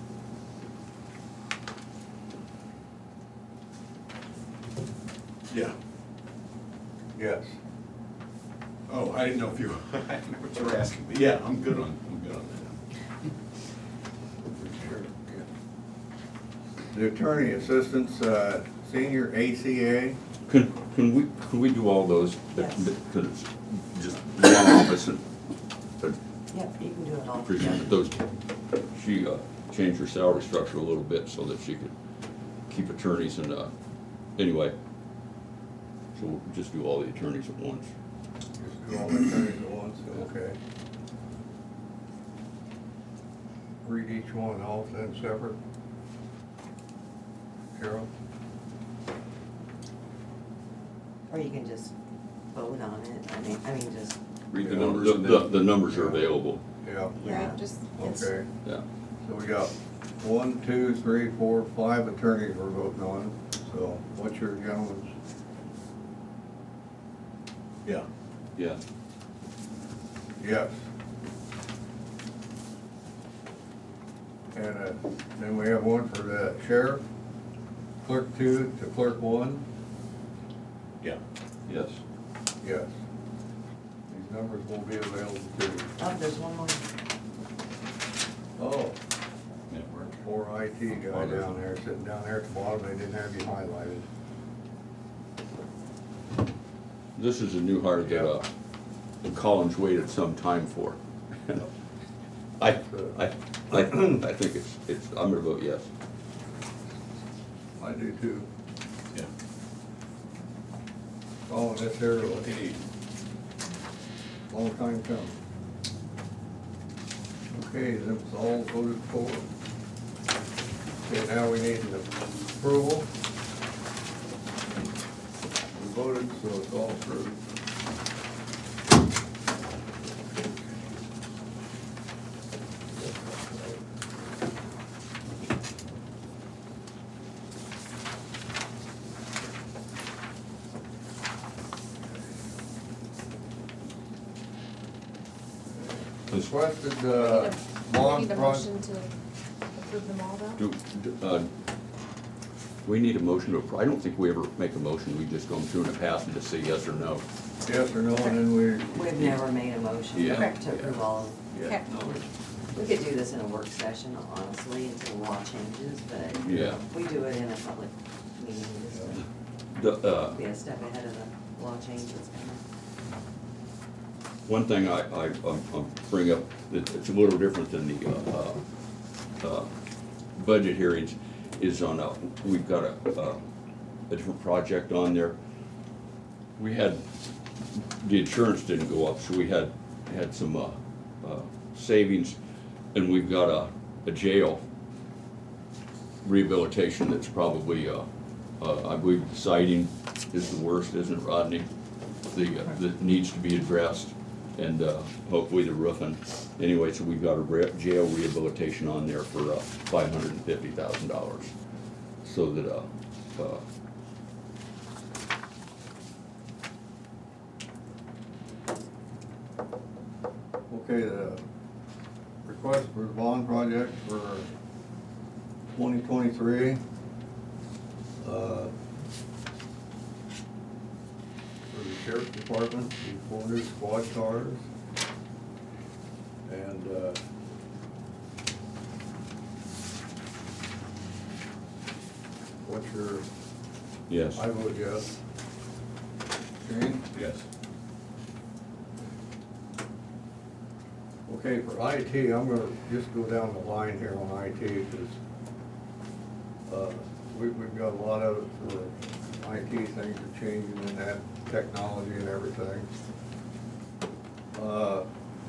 Yeah. Yes. Oh, I didn't know if you, I didn't know what you were asking, but yeah, I'm good on, I'm good on Sure, yeah. The attorney assistants, uh, senior A C A. Can, can we, can we do all those? Yes. Because it's just one office and, but Yep, you can do it all appreciate together. that those, she, uh, changed her salary structure a little bit so that she could keep attorneys and, uh, anyway. So we'll just do all the attorneys at once. Just do all the attorneys at once, okay. Read each one off then separate. Carol? Or you can just vote on it, I mean, I mean, just read the Yeah. numbers, the, and the, then- the numbers are available. Yeah, Right, just, it's, okay. Yeah. So we got one, two, three, four, five attorneys we're voting on. So what's your gentleman's? Yeah. Yeah. Yes. And uh, then we have one for the sheriff, clerk two to clerk one. Yeah. Yes. Yes. These numbers will be available too. Oh, there's one more. Oh, Network. poor I T guy down there, sitting down there at the bottom, they didn't have you highlighted. This is a new hire that, uh, Collins waited some time for. I, I, I, I think it's, it's, I'm gonna vote yes. I do too. Yeah. Oh, this here, Okay. long time coming. Okay, that's all voted for. Okay, now we need an approval. We voted, so it's all approved. Requested, uh, we bond need a project. motion to approve them all though? Do, do, uh, we need a motion to, appro- I don't think we ever make a motion, we just go through in the past and just say yes or no. Yes or no, and then we. We've never made a motion Yeah. to approve all of Yeah. Okay. We could do this in a work session, honestly, until the law changes, but Yeah. we do it in a public meeting, just The, uh, to be a step ahead of the law changes coming. one thing I, I, um, um, bring up, that it's a little different than the, uh, uh, uh, budget hearings, is on, uh, we've got a, uh, a different project on there. We had, the insurance didn't go up, so we had, had some, uh, uh, savings, and we've got a, a jail rehabilitation that's probably, uh, uh, I believe the siding is the worst, isn't it, Rodney? The, uh, that needs to be addressed, and, uh, hopefully the roofing. Anyway, so we've got a re- jail rehabilitation on there for, uh, five hundred and fifty thousand dollars. So that, uh, uh, Okay, the request for the bond project for twenty twenty-three. Uh, for the sheriff's department, the four new squad cars. And, uh, what's your? yes. I vote yes. Shane? Yes. Okay, for I T, I'm gonna just go down the line here on I T, because, uh, we, we've got a lot of it for I T, things are changing in that technology and everything. Uh,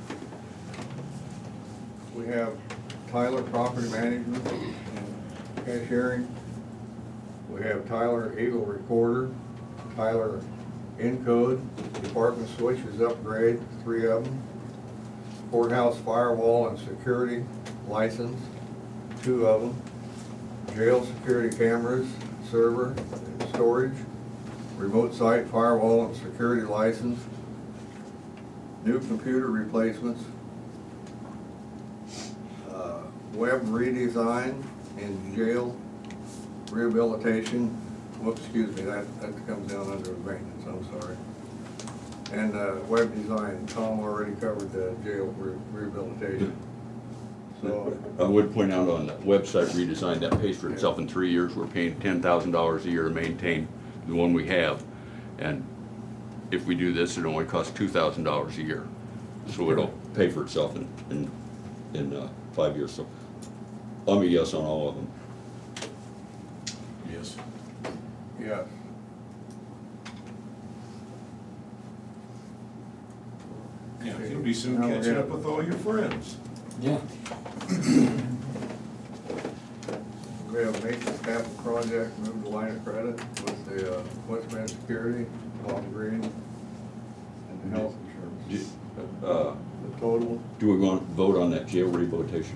we have Tyler Property Management and Cashiering. We have Tyler Eagle Recorder, Tyler Encode, Department Switches Upgrade, three of them. Courthouse Firewall and Security License, two of them. Jail Security Cameras, Server, and Storage. Remote Site Firewall and Security License. New Computer Replacements. Uh, Web Redesign and Jail Rehabilitation. Whoops, excuse me, that, that comes down under maintenance, I'm sorry. And uh, web design, Tom already covered the jail re- rehabilitation. So, I would point out on the website redesign, that pays for itself in three years. We're paying ten thousand dollars a year to maintain the one we have. And if we do this, it only costs two thousand dollars a year. So it'll pay for itself in, in, in, uh, five years. So I'm a yes on all of them. Yes. yeah. Yeah, you'll be soon Now we're catching gonna- up with all your friends. Yeah. We have maintenance capital project, move the line of credit with the uh, Westman Security, Bob Green, and the health insurance. Do- uh, The total, do we want to vote on that jail rehabilitation?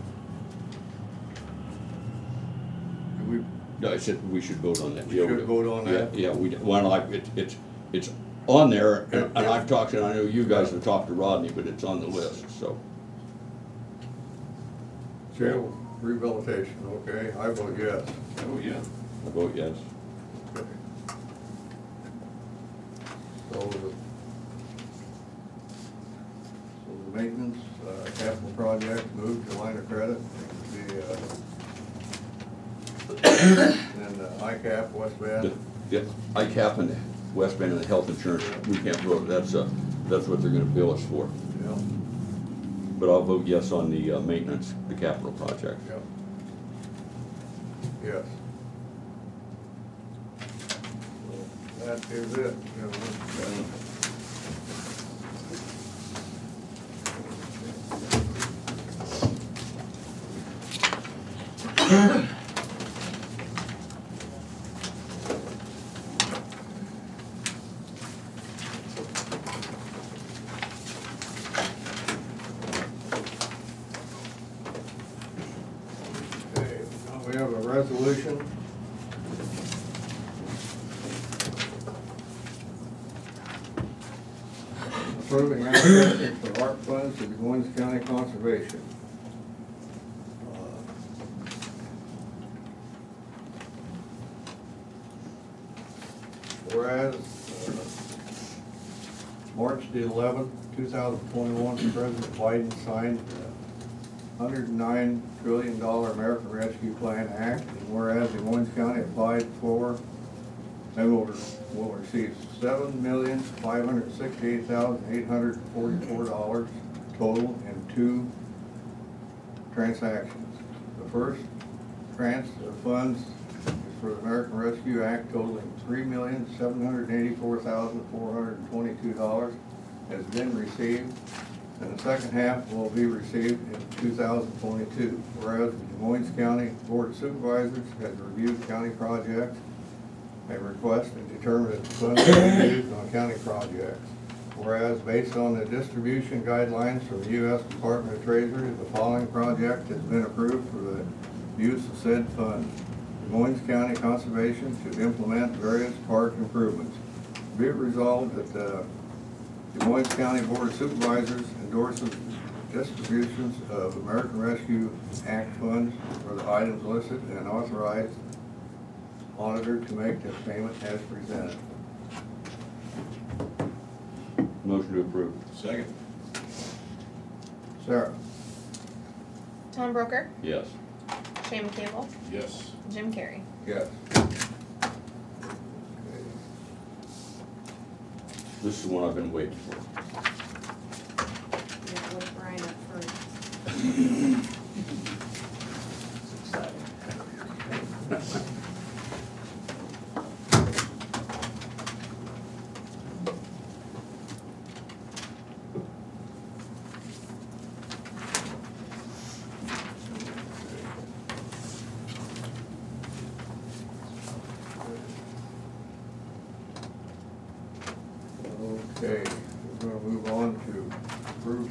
do we, No, I said we should vote on that. We jail should re- vote on that? Yeah, yeah, we, well, like, it, it's, it's on there, and and I've talked, and I know you guys have talked to Rodney, but it's on the list, so. jail rehabilitation, okay, I vote yes. Oh, yeah. I vote yes. Okay. So the, so the maintenance, uh, capital project moved to line of credit, the, uh, and the I CAP, West Bend. Yeah, I cap and West Bend and the health insurance, we can't vote, that's, uh, that's what they're gonna bill us for. Yeah. But I'll vote yes on the, uh, maintenance, the capital project. Yep. Yes. So that is it, you know, uh, Okay, now we have a resolution. Approving allocation for ARP funds to the Owens County Conservation. Whereas, uh, March the eleventh, two thousand twenty-one, President Biden signed the one hundred nine trillion dollar American Rescue Plan Act, and whereas the Owens County applied for and will, will receive seven million, five hundred sixty-eight thousand, eight hundred forty-four dollars total in two transactions. The first tranche of funds is for the American Rescue Act totaling three million, seven hundred eighty-four thousand, four hundred twenty-two dollars has been received, and the second half will be received in two thousand twenty-two. Whereas the Des Moines County Board of Supervisors has reviewed county projects and request and determine that the funds will be used on county projects. Whereas based on the distribution guidelines from the U S Department of Treasury, the following project has been approved for the use of said funds. Des Moines County Conservation should implement various park improvements. Be it resolved that the Des Moines County Board of Supervisors endorses distributions of American Rescue Act funds for the items listed and authorize auditor to make this payment as presented. Motion to approve. Second. Sarah? Tom Broker, Yes. Shane Cable, Yes. Jim Carrey. Yes. This is the one I've been waiting for. Yeah, with Brian up first. It's exciting. Okay, we're gonna move on to approve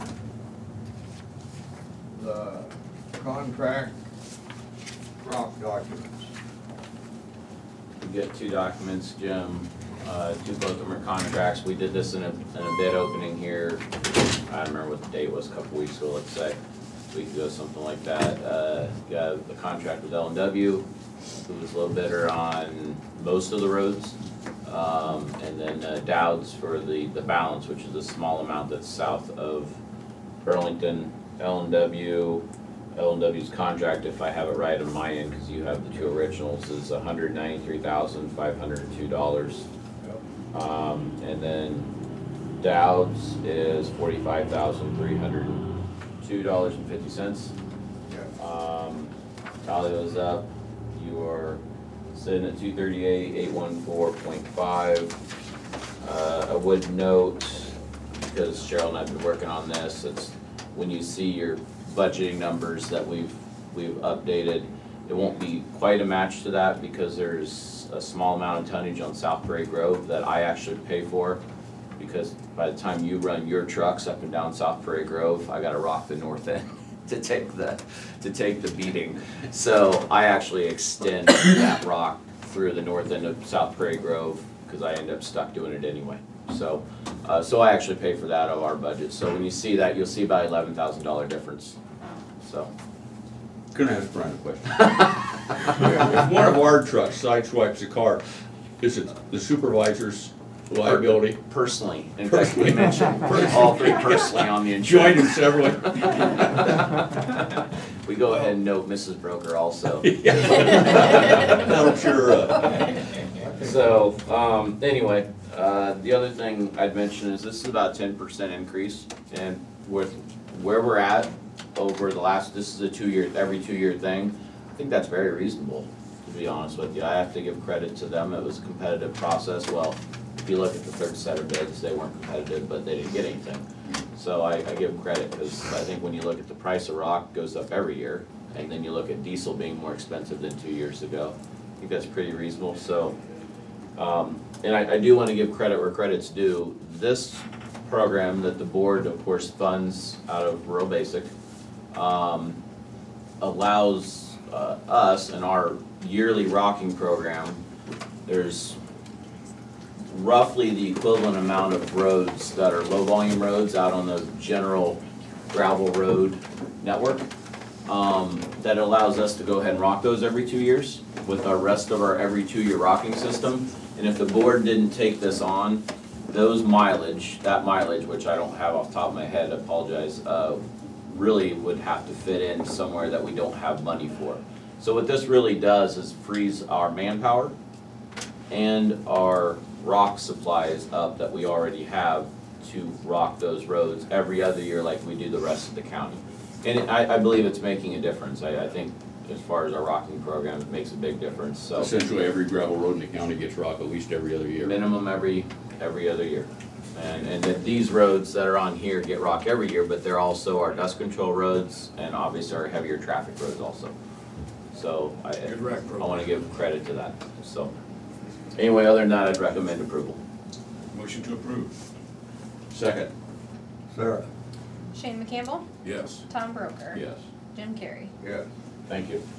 the, the contract rock documents. We get two documents, Jim, uh, two, both of them are contracts. We did this in a, in a bid opening here. I don't remember what the date was, a couple weeks ago, let's say, a week ago, something like that. Uh, got the contract with L and W, who was low bidder on most of the roads. Um, and then uh, Dowd's for the, the balance, which is a small amount that's south of Burlington. L and W, L and W's contract, if I have it right on my end, because you have the two originals, is one hundred ninety-three thousand, five hundred two dollars. Um, and then Dowd's is forty-five thousand, three hundred two dollars and fifty cents. Um, tally those up, you are sitting at two thirty-eight, eight one four point five. Uh, I would note, because Cheryl and I have been working on this, it's when you see your budgeting numbers that we've we've updated, it won't be quite a match to that because there's a small amount of tonnage on South Prairie Grove that I actually pay for. because by the time you run your trucks up and down South Prairie Grove, I gotta rock the north end to take the, to take the beating. So I actually extend that rock through the north end of South Prairie Grove, because I end up stuck doing it anyway. So, uh, so I actually pay for that out of our budget. So when you see that, you'll see about eleven thousand dollar difference, so. Can I ask Brian a question? If one of our trucks sideswipes a car, is it the supervisor's liability? Personally, in fact, we mentioned all three personally on the insurance. Joined them severally. We go ahead and note Missus Broker also. That'll cheer her up. So, um, anyway, uh, the other thing I'd mention is this is about ten percent increase, and with where we're at over the last, this is a two-year, every two-year thing, I think that's very reasonable, to be honest with you. I have to give credit to them. It was a competitive process. Well, if you look at the third set of bids, they weren't competitive, but they didn't get anything. So I, I give them credit, because I think when you look at the price of rock goes up every year, and then you look at diesel being more expensive than two years ago, I think that's pretty reasonable. So, um, and I, I do want to give credit where credit's due. This program that the board, of course, funds out of Rural Basic, um, allows uh, us in our yearly rocking program, there's roughly the equivalent amount of roads that are low volume roads out on the general gravel road network, um, that allows us to go ahead and rock those every two years with our rest of our every two year rocking system. And if the board didn't take this on, those mileage, that mileage, which I don't have off the top of my head, I apologize, uh, really would have to fit in somewhere that we don't have money for. So what this really does is frees our manpower and our rock supplies up that we already have to rock those roads every other year like we do the rest of the county. And it, I, I believe it's making a difference. I, I think as far as our rocking program, it makes a big difference, so. Essentially, every gravel road in the county gets rocked at least every other year. Minimum every, every other year. And, and then these roads that are on here get rocked every year, but they're also our dust control roads and obviously our heavier traffic roads also. So I, I wanna give credit to that, so. Anyway, other than that, I'd recommend approval. Motion to approve. Second. Sarah? Shane McCampbell? Yes. Tom Broker? Yes. Jim Carrey? Yes. Thank you.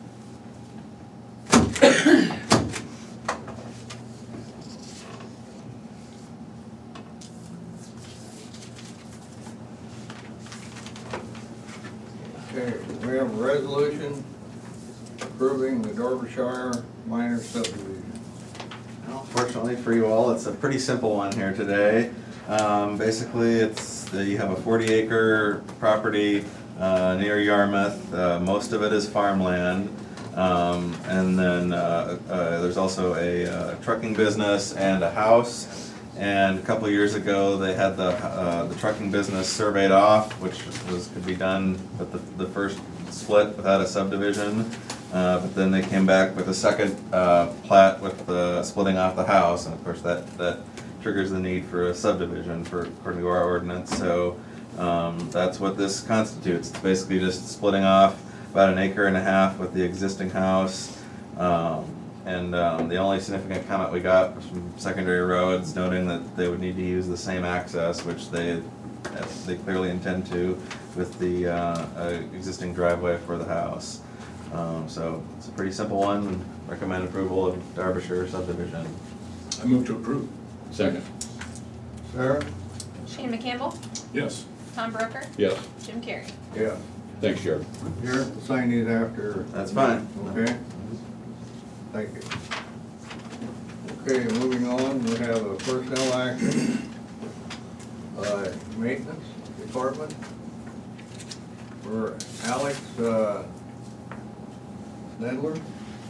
Okay, we have a resolution approving the Derbyshire minor subdivision. Well, fortunately for you all, it's a pretty simple one here today. Um, basically, it's, the- you have a forty acre property uh, near Yarmouth. Uh, most of it is farmland. Um, and then uh, uh, there's also a uh, trucking business and a house. And a couple of years ago, they had the, uh, the trucking business surveyed off, which was, could be done with the, the first split without a subdivision. Uh, but then they came back with a second uh, plat with the splitting off the house, and of course that, that triggers the need for a subdivision for, according to our ordinance. So um, that's what this constitutes. It's basically just splitting off about an acre and a half with the existing house. Um, and um, the only significant comment we got was from Secondary Roads, noting that they would need to use the same access, which they they clearly intend to, with the uh, uh, existing driveway for the house. Um, so it's a pretty simple one, and recommend approval of Derbyshire subdivision. I move to approve. Second. Sarah? Shane McCampbell? Yes. Tom Broker? Yes. Jim Carrey? Yes. Thanks, Jared. Here, sign these after. That's fine. Okay. Thank you. Okay, moving on, we have a personnel action. Uh, maintenance department. For Alex, uh, Nedler.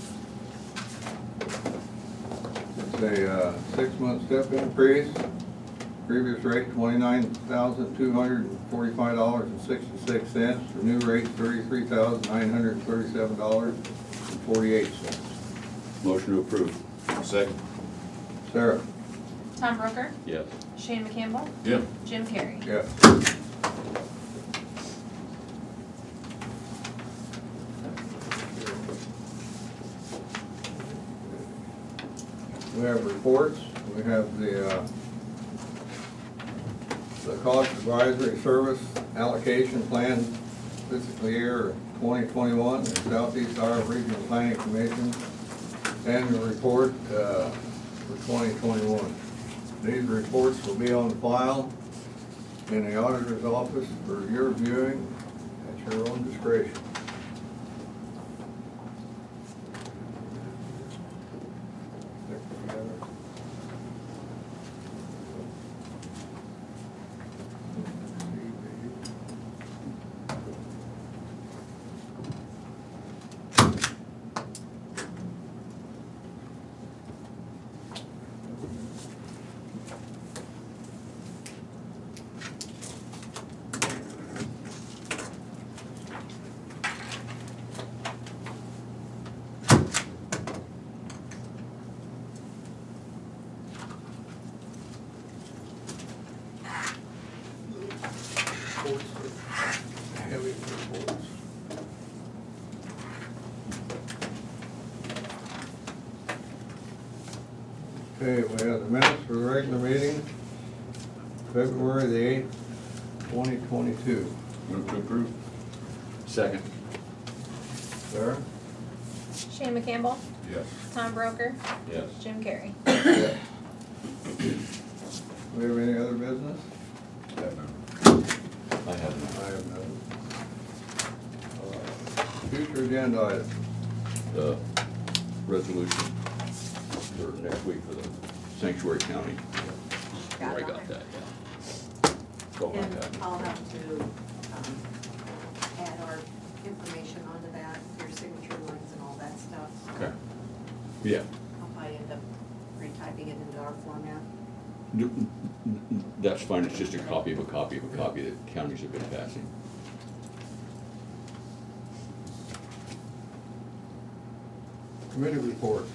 It's a, uh, six-month step increase. Previous rate twenty-nine thousand two hundred and forty-five dollars and sixty-six cents. The new rate thirty-three thousand nine hundred and thirty-seven dollars and forty-eight cents. Motion to approve. Second. Sarah? Tom Broker? Yes. Shane McCampbell? Yeah. Jim Carrey? Yes. We have reports. We have the uh, Cost Advisory Service Allocation Plan fiscal year twenty twenty-one, and Southeast Iowa Regional Planning Commission annual report uh, for twenty twenty-one. These reports will be on file in the auditor's office for your viewing at your own discretion. Heavy reports. Okay, we have the minutes for the regular meeting, February the eighth, twenty twenty-two. Move to approve. Second. Sarah? Shane McCampbell, Yes. Tom Broker, Yes. Jim Carrey. Yes. We have any other business? I have none. I have none. I have none. Uh, Future agenda items. The resolution for next week for the Sanctuary County. Got I it. got that, yeah. That's all I And got. I'll have to, um, add our information onto that, your signature lines and all that stuff. so Okay. Yeah. I'll probably end up retyping it into our format. N- n- n- That's fine, it's just a copy of a copy of a copy that counties have been passing. Committee reports.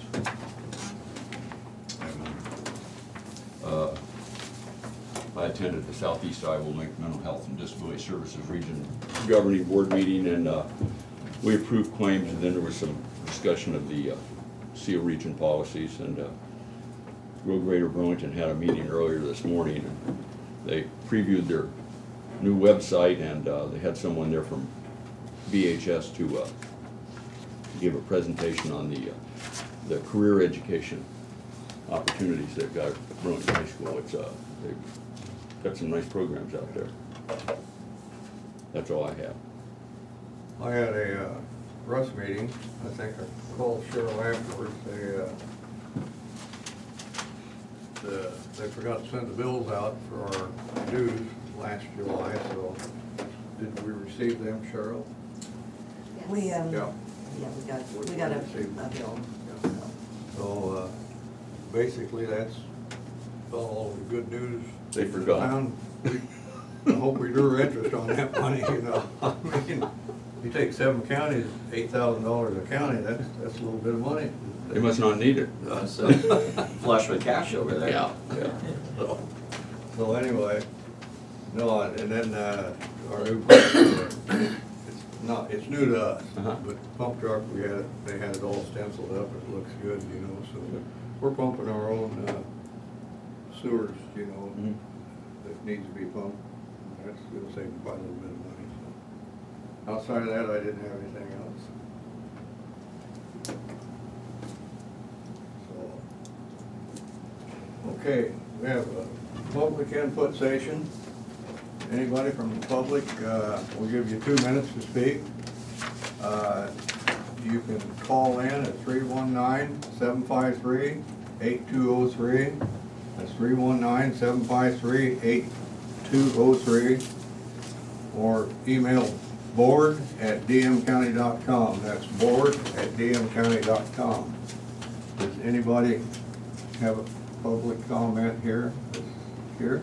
Uh, I attended the Southeast Iowa Link Mental Health and Disability Services Region Governing Board meeting, and uh, we approved claims, and then there was some discussion of the uh, C O region policies, and uh, Road Grader Burlington had a meeting earlier this morning, and they previewed their new website, and uh, they had someone there from B H S to uh, give a presentation on the, uh, the career education opportunities they've got at Burlington High School. It's, uh, they've got some nice programs out there. That's all I have. I had a uh, Russ meeting, I think I called Cheryl afterwards, they, uh, the, they forgot to send the bills out for our dues last July, so did we receive them, Cheryl? We, um, Yeah. yeah, we got, we got a, a bill. So, uh, basically, that's all the good news. They forgot. Found. We- I hope we drew interest on that money, you know. I mean, you take seven counties, eight thousand dollars a county, that's, that's a little bit of money. They must not need it. That's, uh, flush with cash over there. Yeah, yeah. So so anyway, no, and then, uh, our new pump truck, it's not, it's new to us, Uh-huh. but pump truck, we had it, they had it all stenciled up, it looks good, you know, so we're pumping our own, uh, sewers, you know, Mhm. that needs to be pumped. That's gonna save quite a little bit of money, so. Outside of that, I didn't have anything else. So, okay, we have a public input session. Anybody from the public, uh, we'll give you two minutes to speak. Uh, You can call in at three one nine, seven five three, eight two oh three. That's three one nine, seven five three, eight two oh three. Or email board at d m county dot com. That's board at d m county dot com. Does anybody have a public comment here? Here?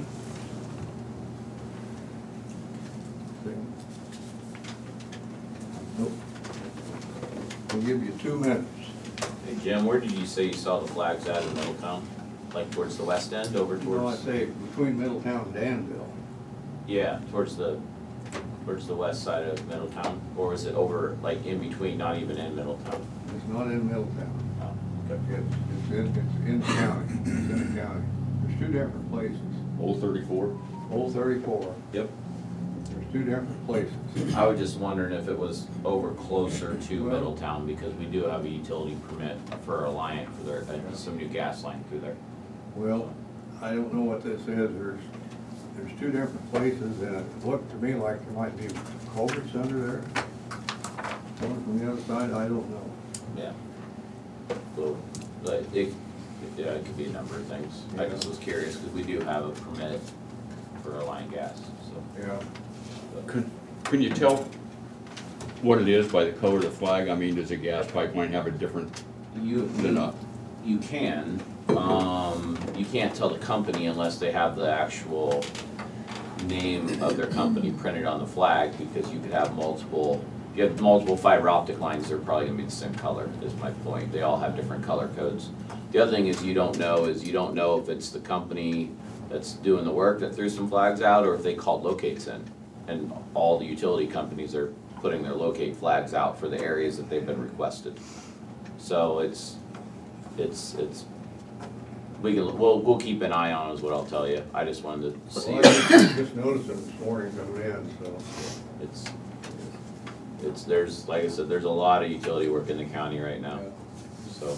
Nope. We'll give you two minutes. Hey Jim, where did you say you saw the flags at in Middletown? Like towards the west end, over No, I towards? say between Middletown and Danville. Yeah, towards the, towards the west side of Middletown, or was it over, like in between, not even in Middletown? It's not in Middletown. Oh, okay. It's, it's in, it's in the county, it's in the county. There's two different places. Old thirty-four? Old thirty-four. Yep. There's two different places. I was just wondering if it was over closer to Middletown, because we do have a utility permit for Alliant for their, uh, some new gas line through there. Well, I don't know what this is. There's, there's two different places, and it looked to me like there might be culverts under there. One from the other side, I don't know. Yeah. So, but it, yeah, it could be a number of things. I just was curious, because we do have a permit for Alliant gas, so. Yeah. Can, can you tell what it is by the color of the flag? I mean, does a gas pipeline have a different You, than a? you can, um, you can't tell the company unless they have the actual name of their company printed on the flag, because you could have multiple, if you have multiple fiber optic lines, they're probably gonna be the same color, is my point. They all have different color codes. The other thing is you don't know, is you don't know if it's the company that's doing the work that threw some flags out, or if they called locates in. And all the utility companies are putting their locate flags out for the areas that they've been requested. So it's, it's, it's, we can, we'll, we'll keep an eye on it, is what I'll tell you. I just wanted to see. Well, I just just noticed them this morning coming in, so. It's, it's, there's, like I said, there's a lot of utility work in the county right now, so.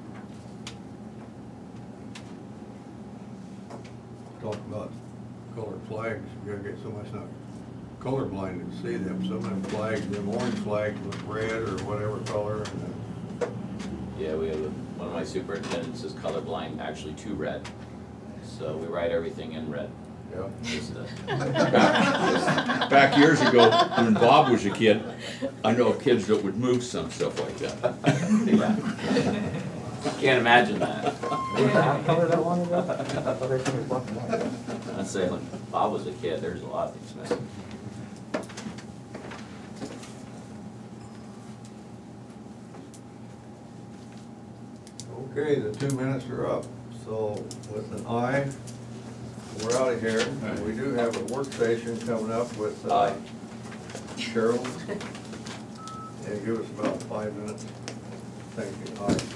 Talking about colored flags, you gotta get so much not colorblind to see them. Some of them flags, them orange flags look red or whatever color, and Yeah, we have, a- one of my superintendents is colorblind, actually to red. So we write everything in red. Yeah. Just the- Back years ago, when Bob was a kid, I know of kids that would move some stuff like that. Yeah. Can't imagine that. Color that long ago? I thought everything was black and white. I'd say when Bob was a kid, there's a lot of things missing. okay, the two minutes are up. So with an aye, we're out of here. And we do have a work session coming up with uh, Cheryl. And give us about five minutes. Thank you. Aye.